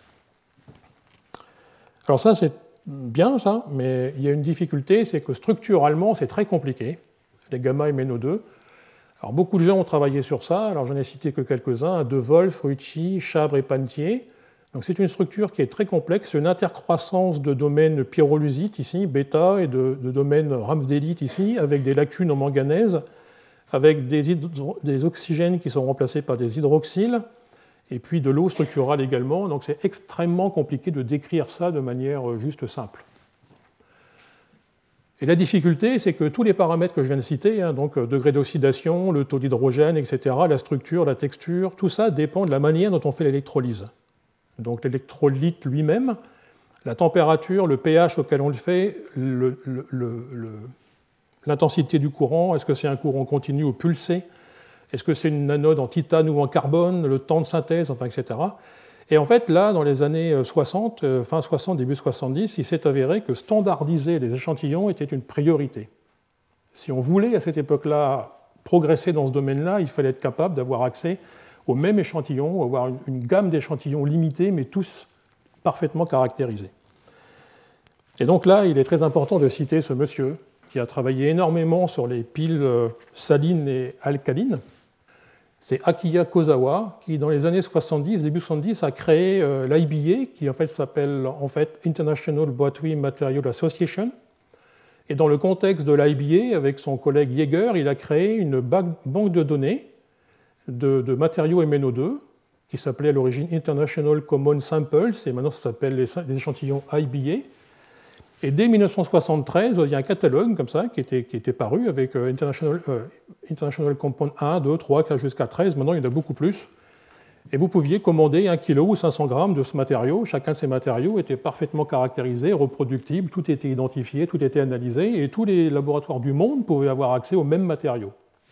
Speaker 1: Alors ça, c'est bien, ça, mais il y a une difficulté, c'est que structurellement, c'est très compliqué, les gamma MnO2. Alors beaucoup de gens ont travaillé sur ça, alors j'en ai cité que quelques-uns, De Wolf, Rucci, Chabre et Pantier. Donc c'est une structure qui est très complexe, une intercroissance de domaines pyrolusite ici, bêta, et de domaines Ramsdellite ici, avec des lacunes en manganèse, avec des oxygènes qui sont remplacés par des hydroxyles, et puis de l'eau structurale également. Donc c'est extrêmement compliqué de décrire ça de manière juste simple. Et la difficulté, c'est que tous les paramètres que je viens de citer, donc degré d'oxydation, le taux d'hydrogène, etc., la structure, la texture, tout ça dépend de la manière dont on fait l'électrolyse. Donc l'électrolyte lui-même, la température, le pH auquel on le fait, l'intensité du courant, est-ce que c'est un courant continu ou pulsé, est-ce que c'est une anode en titane ou en carbone, le temps de synthèse, enfin, etc. Et en fait, là, dans les années 60, fin 60, début 70, il s'est avéré que standardiser les échantillons était une priorité. Si on voulait, à cette époque-là, progresser dans ce domaine-là, il fallait être capable d'avoir accès au même échantillon, avoir une gamme d'échantillons limitée, mais tous parfaitement caractérisés. Et donc là, il est très important de citer ce monsieur qui a travaillé énormément sur les piles salines et alcalines. C'est Akiya Kozawa, qui dans les années 70, début 70, a créé l'IBA, qui en fait s'appelle International Battery Material Association. Et dans le contexte de l'IBA, avec son collègue Yeager, il a créé une banque de données de matériaux MnO2, qui s'appelait à l'origine International Common Samples, et maintenant ça s'appelle les échantillons IBA. Et dès 1973, il y a un catalogue comme ça qui était paru avec International Compound 1, 2, 3, jusqu'à 13. Maintenant, il y en a beaucoup plus. Et vous pouviez commander 1 kg ou 500 grammes de ce matériau. Chacun de ces matériaux était parfaitement caractérisé, reproductible, tout était identifié, tout était analysé, et tous les laboratoires du monde pouvaient avoir accès aux mêmes matériaux.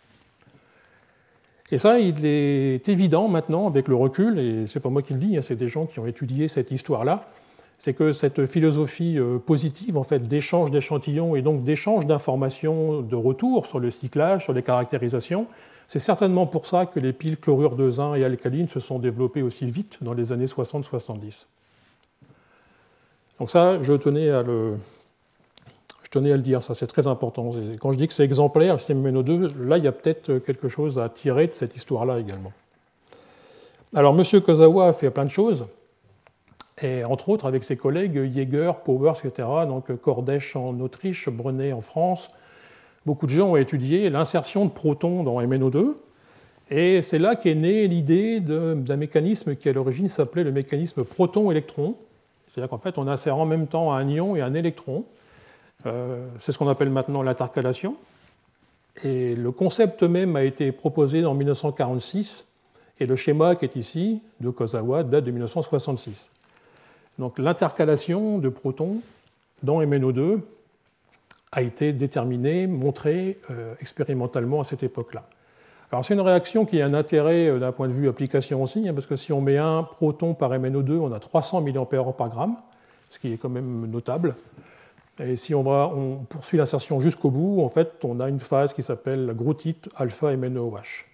Speaker 1: Et ça, il est évident maintenant, avec le recul, et ce n'est pas moi qui le dis, c'est des gens qui ont étudié cette histoire-là, c'est que cette philosophie positive en fait, d'échange d'échantillons et donc d'échange d'informations de retour sur le cyclage, sur les caractérisations, c'est certainement pour ça que les piles chlorure de zinc et alcaline se sont développées aussi vite dans les années 60-70. Donc ça, je tenais à le dire, ça c'est très important. Et quand je dis que c'est exemplaire, le système MnO2, là il y a peut-être quelque chose à tirer de cette histoire-là également. Alors M. Kozawa a fait plein de choses, et entre autres avec ses collègues Jäger, Powers, etc., donc Kordesch en Autriche, Brenet en France. Beaucoup de gens ont étudié l'insertion de protons dans MnO2, et c'est là qu'est née l'idée d'un mécanisme qui à l'origine s'appelait le mécanisme proton-électron. C'est-à-dire qu'en fait on insère en même temps un ion et un électron. C'est ce qu'on appelle maintenant l'intercalation. Et le concept même a été proposé en 1946, et le schéma qui est ici, de Kozawa, date de 1966. Donc l'intercalation de protons dans MnO2 a été déterminée, montrée expérimentalement à cette époque-là. Alors c'est une réaction qui a un intérêt d'un point de vue application aussi, parce que si on met un proton par MnO2, on a 300 mAh par gramme, ce qui est quand même notable. Et si on poursuit l'insertion jusqu'au bout, en fait, on a une phase qui s'appelle la groutite alpha-MnOH.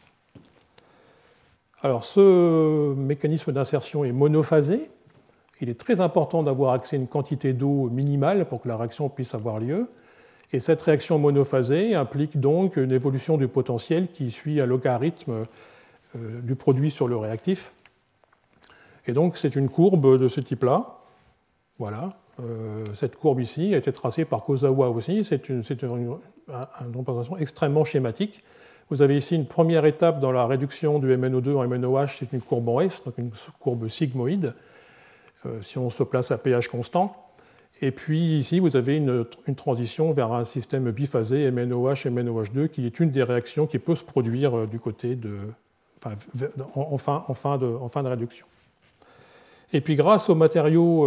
Speaker 1: Alors, ce mécanisme d'insertion est monophasé. Il est très important d'avoir accès à une quantité d'eau minimale pour que la réaction puisse avoir lieu. Et cette réaction monophasée implique donc une évolution du potentiel qui suit un logarithme du produit sur le réactif. Et donc, c'est une courbe de ce type-là. Voilà. Cette courbe ici a été tracée par Kozawa aussi. C'est une représentation extrêmement schématique. Vous avez ici une première étape dans la réduction du MnO2 en MnOH, c'est une courbe en S, donc une courbe sigmoïde, si on se place à pH constant. Et puis ici, vous avez une transition vers un système biphasé MnOH et MnOH2, qui est une des réactions qui peut se produire du côté en fin de réduction. Et puis grâce aux matériaux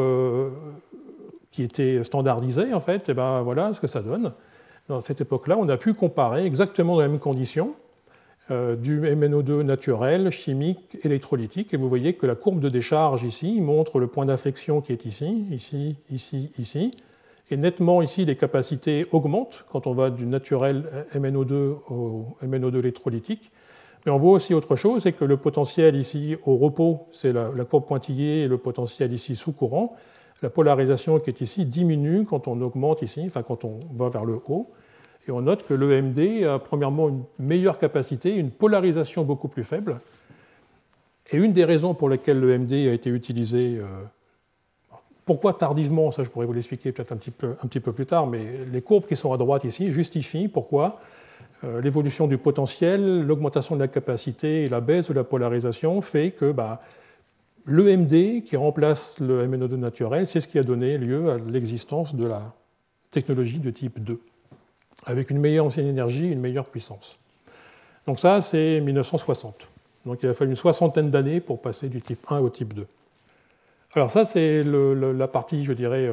Speaker 1: qui étaient standardisés, en fait, et ben voilà ce que ça donne. Dans cette époque-là, on a pu comparer exactement dans les mêmes conditions du MnO2 naturel, chimique, électrolytique, et vous voyez que la courbe de décharge ici montre le point d'inflexion qui est ici, ici, ici, ici, et nettement ici les capacités augmentent quand on va du naturel MnO2 au MnO2 électrolytique. Mais on voit aussi autre chose, c'est que le potentiel ici au repos, c'est la courbe pointillée, et le potentiel ici sous courant, la polarisation qui est ici diminue quand on augmente ici, enfin quand on va vers le haut. Et on note que l'EMD a premièrement une meilleure capacité, une polarisation beaucoup plus faible. Et une des raisons pour lesquelles l'EMD a été utilisé, pourquoi tardivement, ça je pourrais vous l'expliquer peut-être un petit peu plus tard, mais les courbes qui sont à droite ici justifient pourquoi l'évolution du potentiel, l'augmentation de la capacité et la baisse de la polarisation fait que l'EMD qui remplace le MnO2 naturel, c'est ce qui a donné lieu à l'existence de la technologie de type 2, avec une meilleure ancienne énergie et une meilleure puissance. Donc ça, c'est 1960. Donc il a fallu une soixantaine d'années pour passer du type 1 au type 2. Alors ça, c'est la partie, je dirais,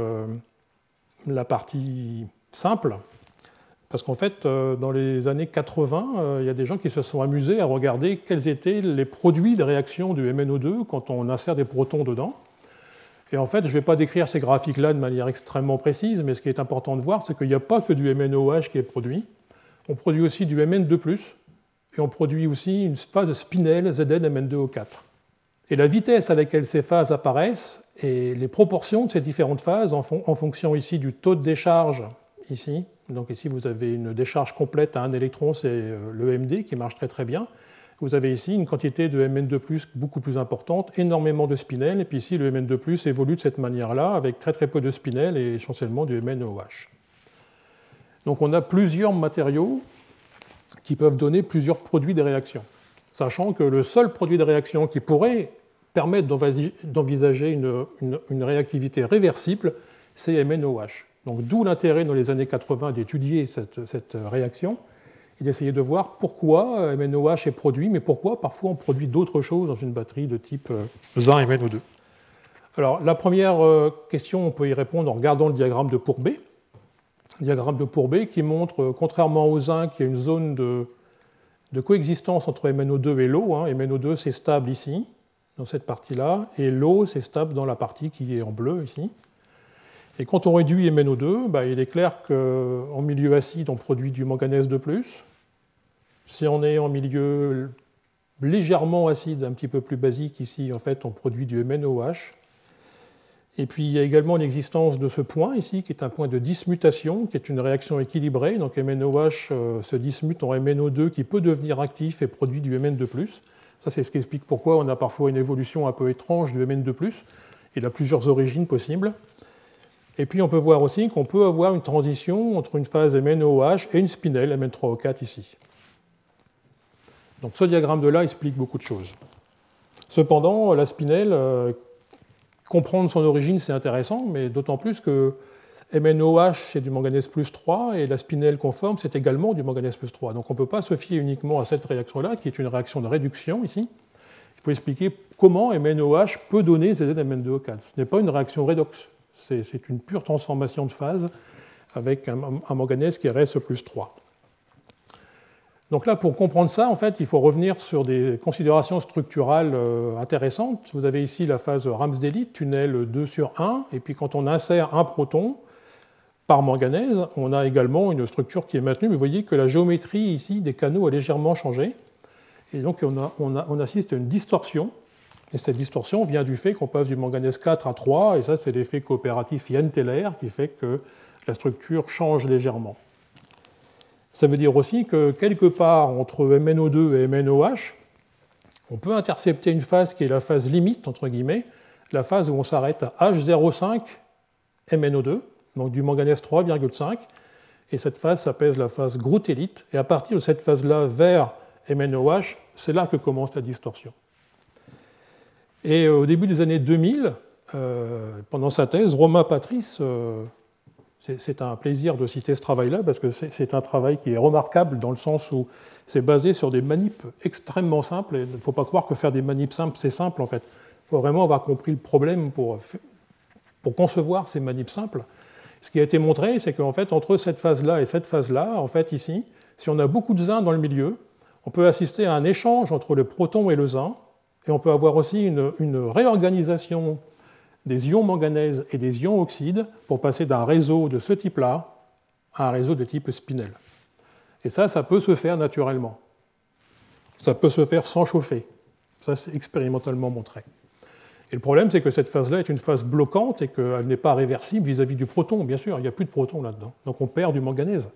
Speaker 1: la partie simple. Parce qu'en fait, dans les années 80, il y a des gens qui se sont amusés à regarder quels étaient les produits de réaction du MnO2 quand on insère des protons dedans. Et en fait, je ne vais pas décrire ces graphiques-là de manière extrêmement précise, mais ce qui est important de voir, c'est qu'il n'y a pas que du MnOH qui est produit. On produit aussi du Mn2+, et on produit aussi une phase spinel ZnMn2O4. Et la vitesse à laquelle ces phases apparaissent et les proportions de ces différentes phases en fonction ici du taux de décharge, ici. Donc ici, vous avez une décharge complète à un électron, c'est l'EMD qui marche très très bien. Vous avez ici une quantité de Mn2+, beaucoup plus importante, énormément de spinel, et puis ici le Mn2+, évolue de cette manière-là, avec très très peu de spinel et essentiellement du MnOH. Donc on a plusieurs matériaux qui peuvent donner plusieurs produits de réaction, sachant que le seul produit de réaction qui pourrait permettre d'envisager une réactivité réversible, c'est MnOH. Donc d'où l'intérêt dans les années 80 d'étudier cette réaction et d'essayer de voir pourquoi MnOH est produit, mais pourquoi parfois on produit d'autres choses dans une batterie de type zinc MnO2. Alors la première question, on peut y répondre en regardant le diagramme de Pourbet. Le diagramme de Pourbet qui montre, contrairement au zinc, qu'il y a une zone de coexistence entre MnO2 et l'eau. MnO2 c'est stable ici, dans cette partie-là, et l'eau, c'est stable dans la partie qui est en bleu ici. Et quand on réduit MnO2, il est clair qu'en milieu acide, on produit du manganèse de plus. Si on est en milieu légèrement acide, un petit peu plus basique ici, en fait, on produit du MnOH. Et puis il y a également l'existence de ce point ici, qui est un point de dismutation, qui est une réaction équilibrée. Donc MnOH se dismute en MnO2 qui peut devenir actif et produit du Mn2+. Ça, c'est ce qui explique pourquoi on a parfois une évolution un peu étrange du Mn2+. Il a plusieurs origines possibles. Et puis on peut voir aussi qu'on peut avoir une transition entre une phase MnOH et une spinelle Mn3O4 ici. Donc ce diagramme-là explique beaucoup de choses. Cependant, la spinelle, comprendre son origine, c'est intéressant, mais d'autant plus que MnOH, c'est du manganèse plus 3, et la spinelle conforme, c'est également du manganèse plus 3. Donc on ne peut pas se fier uniquement à cette réaction-là, qui est une réaction de réduction ici. Il faut expliquer comment MnOH peut donner ZnMn2O4. Ce n'est pas une réaction redox, c'est une pure transformation de phase avec un manganèse qui reste plus 3. Donc là, pour comprendre ça, en fait, il faut revenir sur des considérations structurales intéressantes. Vous avez ici la phase Ramsdellite, tunnel 2 sur 1, et puis quand on insère un proton par manganèse, on a également une structure qui est maintenue, mais vous voyez que la géométrie ici des canaux a légèrement changé, et donc on assiste à une distorsion, et cette distorsion vient du fait qu'on passe du manganèse 4 à 3, et ça c'est l'effet coopératif Jahn-Teller qui fait que la structure change légèrement. Ça veut dire aussi que quelque part entre MnO2 et MnOH, on peut intercepter une phase qui est la phase limite, entre guillemets, la phase où on s'arrête à H0,5 MnO2, donc du manganèse 3,5, et cette phase s'appelle la phase groutellite, et à partir de cette phase-là vers MnOH, c'est là que commence la distorsion. Et au début des années 2000, pendant sa thèse, Romain Patrice, c'est un plaisir de citer ce travail-là, parce que c'est un travail qui est remarquable dans le sens où c'est basé sur des manips extrêmement simples, et il ne faut pas croire que faire des manips simples, c'est simple en fait. Il faut vraiment avoir compris le problème pour concevoir ces manips simples. Ce qui a été montré, c'est qu'en fait, entre cette phase-là et cette phase-là, en fait, ici, si on a beaucoup de zinc dans le milieu, on peut assister à un échange entre le proton et le zinc, et on peut avoir aussi une réorganisation des ions manganèse et des ions oxyde pour passer d'un réseau de ce type-là à un réseau de type spinel. Et ça peut se faire naturellement. Ça peut se faire sans chauffer. Ça, c'est expérimentalement montré. Et le problème, c'est que cette phase-là est une phase bloquante et qu'elle n'est pas réversible vis-à-vis du proton, bien sûr. Il n'y a plus de proton là-dedans. Donc on perd du manganèse.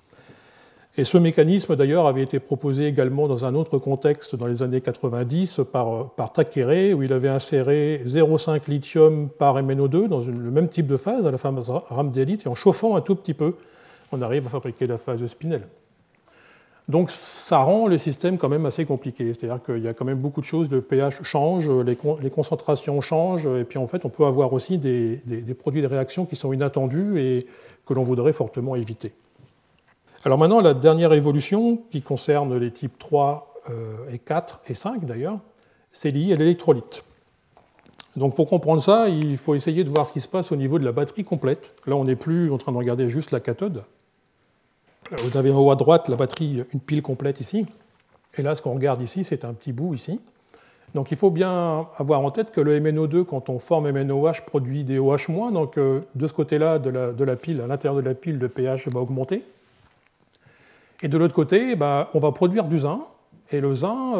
Speaker 1: Et ce mécanisme, d'ailleurs, avait été proposé également dans un autre contexte dans les années 90 par Takere, où il avait inséré 0,5 lithium par MnO2 dans le même type de phase, à la phase Ramsdellite, et en chauffant un tout petit peu, on arrive à fabriquer la phase spinel. Donc ça rend le système quand même assez compliqué, c'est-à-dire qu'il y a quand même beaucoup de choses, le pH change, les concentrations changent, et puis en fait on peut avoir aussi des produits de réaction qui sont inattendus et que l'on voudrait fortement éviter. Alors maintenant, la dernière évolution, qui concerne les types 3 et 4 et 5 d'ailleurs, c'est lié à l'électrolyte. Donc pour comprendre ça, il faut essayer de voir ce qui se passe au niveau de la batterie complète. Là, on n'est plus en train de regarder juste la cathode. Vous avez en haut à droite la batterie, une pile complète ici. Et là, ce qu'on regarde ici, c'est un petit bout ici. Donc il faut bien avoir en tête que le MnO2, quand on forme MnOH, produit des OH-. Donc de ce côté-là de la pile, à l'intérieur de la pile, le pH va augmenter. Et de l'autre côté, on va produire du zinc, et le zinc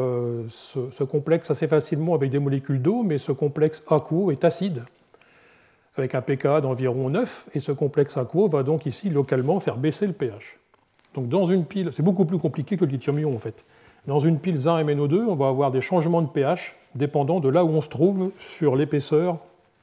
Speaker 1: se complexe assez facilement avec des molécules d'eau, mais ce complexe aqueux est acide, avec un pK d'environ 9, et ce complexe aqueux va donc ici localement faire baisser le pH. Donc dans une pile, c'est beaucoup plus compliqué que le lithium-ion en fait. Dans une pile zinc MnO2, on va avoir des changements de pH dépendant de là où on se trouve sur l'épaisseur,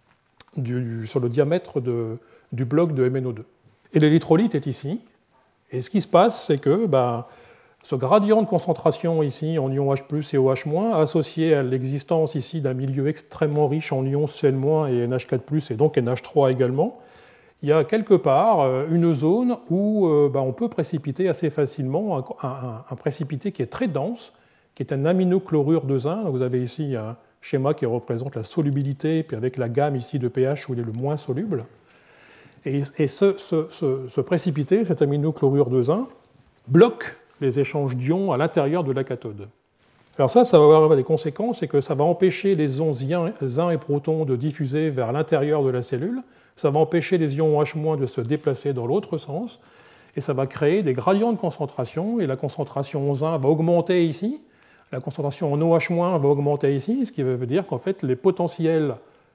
Speaker 1: sur le diamètre du bloc de MnO2. Et l'électrolyte est ici. Et ce qui se passe, c'est que ce gradient de concentration ici en ions H+, et OH-, associé à l'existence ici d'un milieu extrêmement riche en ions Cl- et NH4+, et donc NH3 également, il y a quelque part une zone où on peut précipiter assez facilement un précipité qui est très dense, qui est un aminochlorure de zinc. Donc vous avez ici un schéma qui représente la solubilité, puis avec la gamme ici de pH où il est le moins soluble. Et ce précipité, cet aminochlorure de zinc, bloque les échanges d'ions à l'intérieur de la cathode. Alors ça va avoir des conséquences, c'est que ça va empêcher les ions zinc et proton de diffuser vers l'intérieur de la cellule, ça va empêcher les ions H- de se déplacer dans l'autre sens, et ça va créer des gradients de concentration, et la concentration en zinc va augmenter ici, la concentration en OH- va augmenter ici, ce qui veut dire qu'en fait les potentiels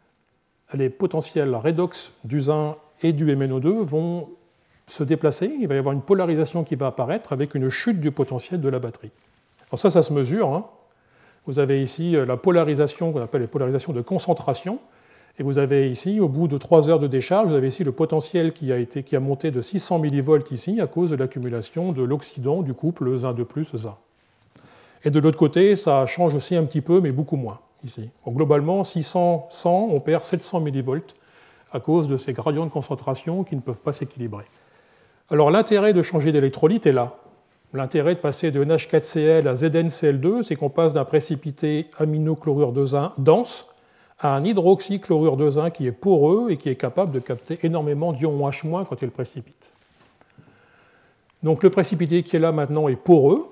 Speaker 1: redox du zinc et du MnO2 vont se déplacer, il va y avoir une polarisation qui va apparaître avec une chute du potentiel de la batterie. Alors ça se mesure. Hein. Vous avez ici la polarisation qu'on appelle les polarisations de concentration, et vous avez ici, au bout de 3 heures de décharge, vous avez ici le potentiel qui a monté de 600 millivolts ici à cause de l'accumulation de l'oxydant du couple zinc 2 plus zinc. Et de l'autre côté, ça change aussi un petit peu, mais beaucoup moins ici. Donc globalement, 600, 100, on perd 700 millivolts à cause de ces gradients de concentration qui ne peuvent pas s'équilibrer. Alors l'intérêt de changer d'électrolyte est là. L'intérêt de passer de NH4Cl à ZnCl2, c'est qu'on passe d'un précipité aminochlorure de zinc dense à un hydroxychlorure de zinc qui est poreux et qui est capable de capter énormément d'ions H- quand il précipite. Donc le précipité qui est là maintenant est poreux.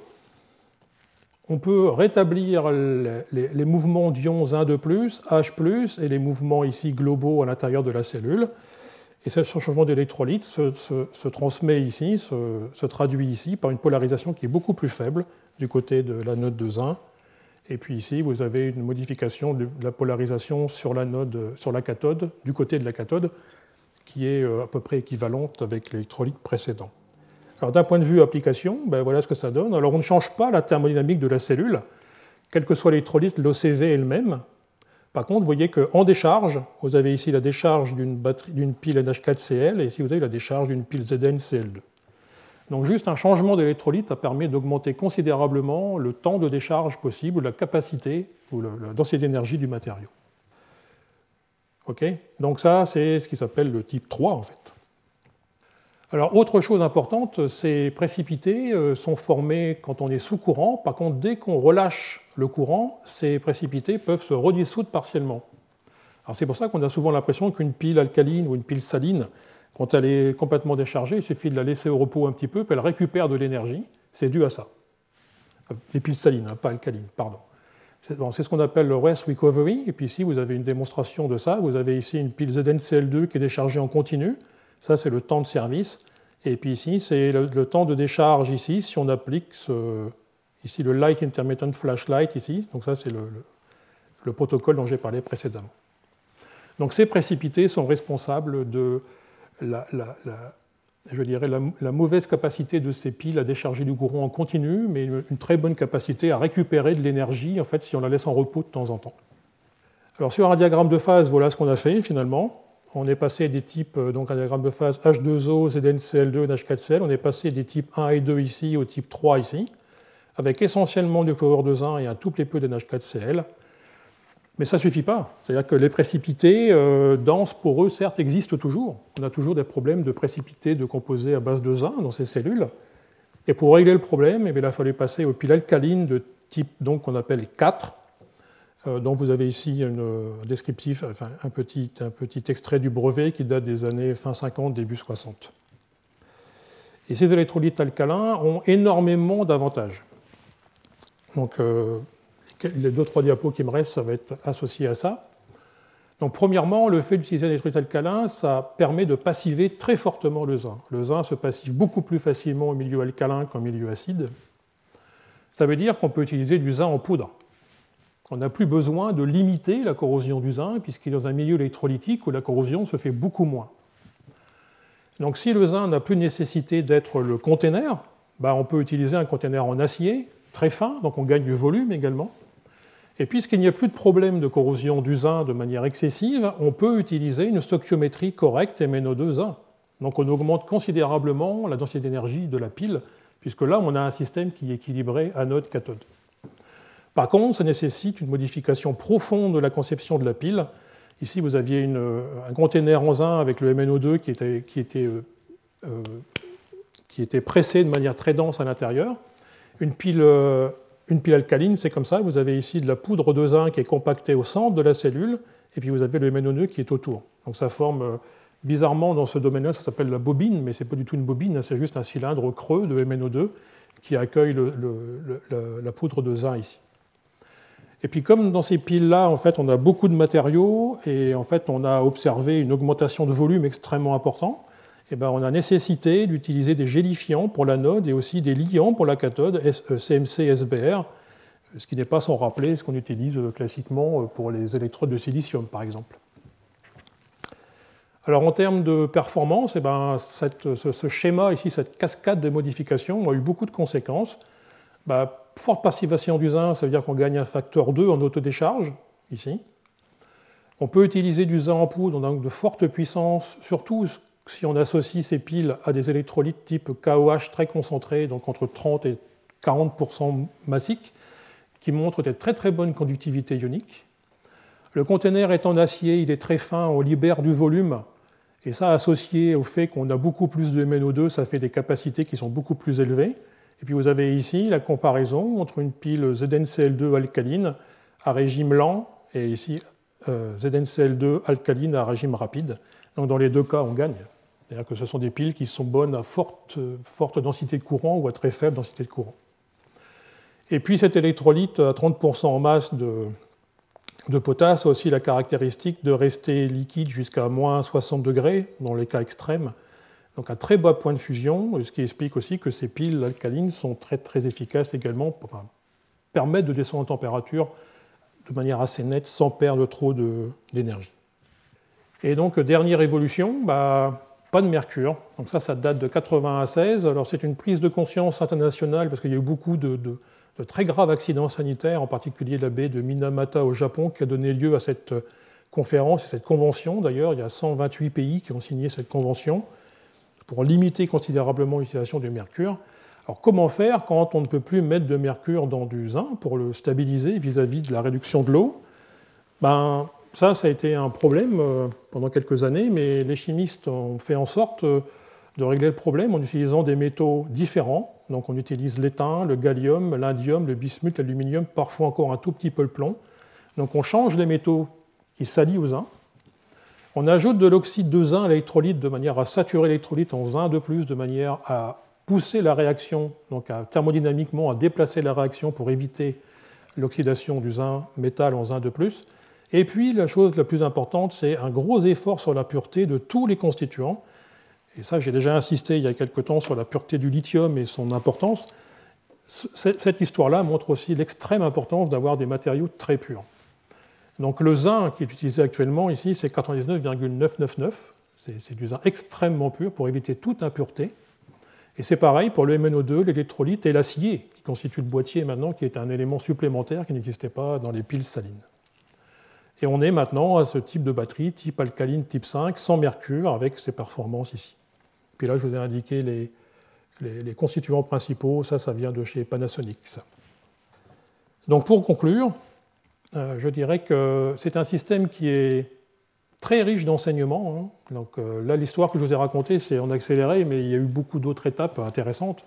Speaker 1: On peut rétablir les mouvements d'ions zinc 2+, H+, et les mouvements ici globaux à l'intérieur de la cellule. Et ce changement d'électrolyte se transmet ici, se traduit ici par une polarisation qui est beaucoup plus faible du côté de l'anode de zinc. Et puis ici, vous avez une modification de la polarisation sur la cathode, du côté de la cathode, qui est à peu près équivalente avec l'électrolyte précédent. Alors d'un point de vue application, voilà ce que ça donne. Alors on ne change pas la thermodynamique de la cellule, quel que soit l'électrolyte, l'OCV est le même. Par contre, vous voyez qu'en décharge, vous avez ici la décharge d'une pile NH4Cl et ici vous avez la décharge d'une pile ZnCl2. Donc juste un changement d'électrolyte a permis d'augmenter considérablement le temps de décharge possible, la capacité ou la densité d'énergie du matériau. Okay, donc ça, c'est ce qui s'appelle le type 3 en fait. Alors autre chose importante, ces précipités sont formés quand on est sous courant. Par contre, dès qu'on relâche le courant, ces précipités peuvent se redissoudre partiellement. Alors c'est pour ça qu'on a souvent l'impression qu'une pile alcaline ou une pile saline, quand elle est complètement déchargée, il suffit de la laisser au repos un petit peu, puis elle récupère de l'énergie. C'est dû à ça. Les piles salines, pas alcalines, pardon. C'est ce qu'on appelle le rest recovery. Et puis ici, vous avez une démonstration de ça. Vous avez ici une pile ZnCl2 qui est déchargée en continu. Ça, c'est le temps de service. Et puis ici, c'est le temps de décharge ici, si on applique ici le Light Intermittent Flashlight ici. Donc ça, c'est le protocole dont j'ai parlé précédemment. Donc ces précipités sont responsables de la mauvaise capacité de ces piles à décharger du courant en continu, mais une très bonne capacité à récupérer de l'énergie en fait, si on la laisse en repos de temps en temps. Alors sur un diagramme de phase, voilà ce qu'on a fait finalement. On est passé des types, donc un diagramme de phase H2O, ZnCl2, NH4Cl, on est passé des types 1 et 2 ici au type 3 ici, avec essentiellement du chlorure de zinc et un tout petit peu de NH4Cl. Mais ça ne suffit pas. C'est-à-dire que les précipités denses, poreux, certes, existent toujours. On a toujours des problèmes de précipités de composés à base de zinc dans ces cellules. Et pour régler le problème, il a fallu passer aux piles alcalines de type qu'on appelle 4. Donc vous avez ici un descriptif, enfin, un petit extrait du brevet qui date des années fin 50, début 60. Et ces électrolytes alcalins ont énormément d'avantages. Donc les 2-3 diapos qui me restent, ça va être associé à ça. Donc premièrement, le fait d'utiliser un électrolyte alcalin, ça permet de passiver très fortement le zinc. Le zinc se passive beaucoup plus facilement au milieu alcalin qu'en milieu acide. Ça veut dire qu'on peut utiliser du zinc en poudre. On n'a plus besoin de limiter la corrosion du zinc, puisqu'il est dans un milieu électrolytique où la corrosion se fait beaucoup moins. Donc si le zinc n'a plus nécessité d'être le conteneur, on peut utiliser un conteneur en acier, très fin, donc on gagne du volume également. Et puisqu'il n'y a plus de problème de corrosion du zinc de manière excessive, on peut utiliser une stoichiométrie correcte MnO2 zinc. Donc on augmente considérablement la densité d'énergie de la pile, puisque là on a un système qui est équilibré anode-cathode. Par contre, ça nécessite une modification profonde de la conception de la pile. Ici, vous aviez un conteneur en zinc avec le MnO2 qui était pressé de manière très dense à l'intérieur. Une pile alcaline, c'est comme ça. Vous avez ici de la poudre de zinc qui est compactée au centre de la cellule, et puis vous avez le MnO2 qui est autour. Donc ça forme, bizarrement, dans ce domaine-là, ça s'appelle la bobine, mais ce n'est pas du tout une bobine, c'est juste un cylindre creux de MnO2 qui accueille la poudre de zinc ici. Et puis comme dans ces piles-là, en fait, on a beaucoup de matériaux et en fait, on a observé une augmentation de volume extrêmement importante, et ben, on a nécessité d'utiliser des gélifiants pour l'anode et aussi des liants pour la cathode, CMC, SBR, ce qui n'est pas sans rappeler ce qu'on utilise classiquement pour les électrodes de silicium, par exemple. Alors en termes de performance, eh ben, ce schéma ici, cette cascade de modifications a eu beaucoup de conséquences. Forte passivation du zinc, ça veut dire qu'on gagne un facteur 2 en autodécharge, ici. On peut utiliser du zinc en poudre, donc de forte puissance, surtout si on associe ces piles à des électrolytes type KOH très concentrés, donc entre 30 et 40% massiques, qui montrent des très très bonnes conductivités ioniques. Le conteneur est en acier, il est très fin, on libère du volume, et ça associé au fait qu'on a beaucoup plus de MnO2, ça fait des capacités qui sont beaucoup plus élevées. Et puis vous avez ici la comparaison entre une pile ZnCl2 alcaline à régime lent et ici ZnCl2 alcaline à régime rapide. Donc dans les deux cas, on gagne. C'est-à-dire que ce sont des piles qui sont bonnes à forte densité de courant ou à très faible densité de courant. Et puis cet électrolyte à 30% en masse de potasse a aussi la caractéristique de rester liquide jusqu'à moins 60 degrés dans les cas extrêmes. Donc un très bas point de fusion, ce qui explique aussi que ces piles alcalines sont très, très efficaces également, permettent de descendre en température de manière assez nette sans perdre trop d'énergie. Et donc, dernière évolution, pas de mercure. Donc ça date de 96. Alors c'est une prise de conscience internationale parce qu'il y a eu beaucoup de très graves accidents sanitaires, en particulier la baie de Minamata au Japon, qui a donné lieu à cette conférence et cette convention. D'ailleurs, il y a 128 pays qui ont signé cette convention pour limiter considérablement l'utilisation du mercure. Alors comment faire quand on ne peut plus mettre de mercure dans du zinc pour le stabiliser vis-à-vis de la réduction de l'eau? Ça a été un problème pendant quelques années, mais les chimistes ont fait en sorte de régler le problème en utilisant des métaux différents. Donc on utilise l'étain, le gallium, l'indium, le bismuth, l'aluminium, parfois encore un tout petit peu le plomb. Donc on change les métaux qui s'allient au zinc. On ajoute de l'oxyde de zinc à l'électrolyte de manière à saturer l'électrolyte en zinc de plus, de manière à pousser la réaction, donc thermodynamiquement à déplacer la réaction pour éviter l'oxydation du zinc métal en zinc de plus. Et puis la chose la plus importante, c'est un gros effort sur la pureté de tous les constituants. Et ça, j'ai déjà insisté il y a quelque temps sur la pureté du lithium et son importance. Cette histoire-là montre aussi l'extrême importance d'avoir des matériaux très purs. Donc le zinc qui est utilisé actuellement ici, c'est 99,999. C'est du zinc extrêmement pur pour éviter toute impureté. Et c'est pareil pour le MnO2, l'électrolyte et l'acier, qui constitue le boîtier maintenant, qui est un élément supplémentaire qui n'existait pas dans les piles salines. Et on est maintenant à ce type de batterie, type alcaline, type 5, sans mercure, avec ses performances ici. Puis là, je vous ai indiqué les constituants principaux. Ça vient de chez Panasonic. Ça. Donc pour conclure, je dirais que c'est un système qui est très riche d'enseignements. Donc là, l'histoire que je vous ai racontée, c'est en accéléré, mais il y a eu beaucoup d'autres étapes intéressantes.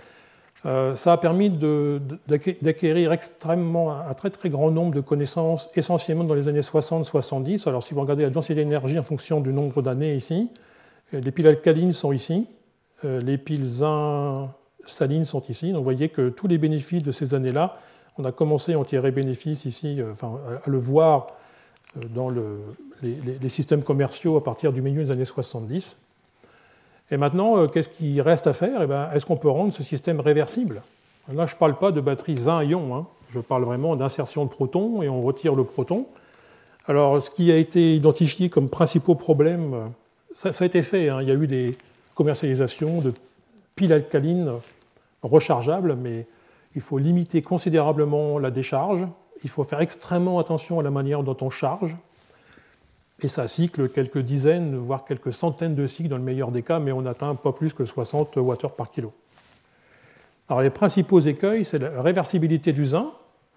Speaker 1: Ça a permis d'acquérir extrêmement un très très grand nombre de connaissances, essentiellement dans les années 60-70. Alors si vous regardez la densité d'énergie en fonction du nombre d'années ici, les piles alcalines sont ici, les piles zinc salines sont ici. Donc vous voyez que tous les bénéfices de ces années-là, on a commencé à en tirer bénéfice ici, à le voir dans les systèmes commerciaux à partir du milieu des années 70. Et maintenant, qu'est-ce qui reste à faire? Est-ce qu'on peut rendre ce système réversible? Là, je ne parle pas de batterie zinc-ion, je parle vraiment d'insertion de protons et on retire le proton. Alors, ce qui a été identifié comme principaux problèmes, ça a été fait. Il y a eu des commercialisations de piles alcalines rechargeables, mais il faut limiter considérablement la décharge. Il faut faire extrêmement attention à la manière dont on charge. Et ça cycle quelques dizaines, voire quelques centaines de cycles dans le meilleur des cas, mais on n'atteint pas plus que 60 Wh par kilo. Alors les principaux écueils, c'est la réversibilité du zinc,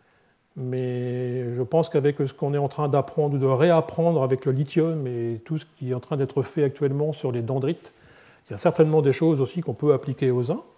Speaker 1: mais je pense qu'avec ce qu'on est en train d'apprendre ou de réapprendre avec le lithium et tout ce qui est en train d'être fait actuellement sur les dendrites, il y a certainement des choses aussi qu'on peut appliquer au zinc.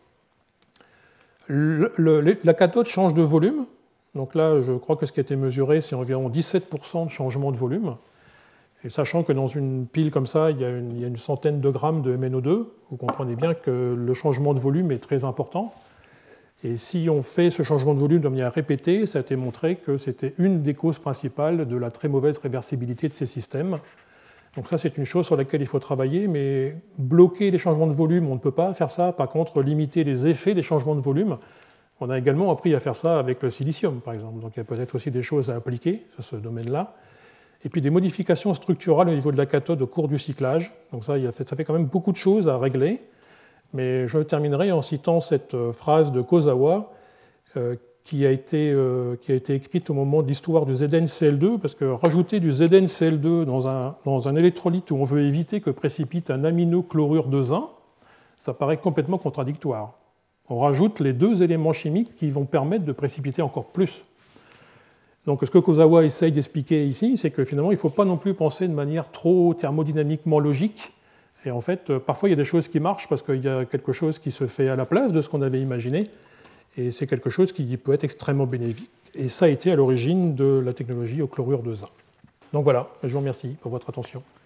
Speaker 1: La cathode change de volume, donc là je crois que ce qui a été mesuré c'est environ 17% de changement de volume. Et sachant que dans une pile comme ça, il y a une centaine de grammes de MnO2, vous comprenez bien que le changement de volume est très important. Et si on fait ce changement de volume de manière répétée, ça a été montré que c'était une des causes principales de la très mauvaise réversibilité de ces systèmes. Donc ça, c'est une chose sur laquelle il faut travailler, mais bloquer les changements de volume, on ne peut pas faire ça. Par contre, limiter les effets des changements de volume, on a également appris à faire ça avec le silicium, par exemple. Donc il y a peut-être aussi des choses à appliquer sur ce domaine-là. Et puis des modifications structurales au niveau de la cathode au cours du cyclage. Donc ça fait quand même beaucoup de choses à régler. Mais je terminerai en citant cette phrase de Kozawa qui a été écrite au moment de l'histoire du ZnCl2, parce que rajouter du ZnCl2 dans un électrolyte où on veut éviter que précipite un aminochlorure de zinc, ça paraît complètement contradictoire. On rajoute les deux éléments chimiques qui vont permettre de précipiter encore plus. Donc ce que Kozawa essaye d'expliquer ici, c'est que finalement il ne faut pas non plus penser de manière trop thermodynamiquement logique. Et en fait, parfois, il y a des choses qui marchent parce qu'il y a quelque chose qui se fait à la place de ce qu'on avait imaginé. Et c'est quelque chose qui peut être extrêmement bénéfique. Et ça a été à l'origine de la technologie au chlorure de zinc. Donc voilà, je vous remercie pour votre attention.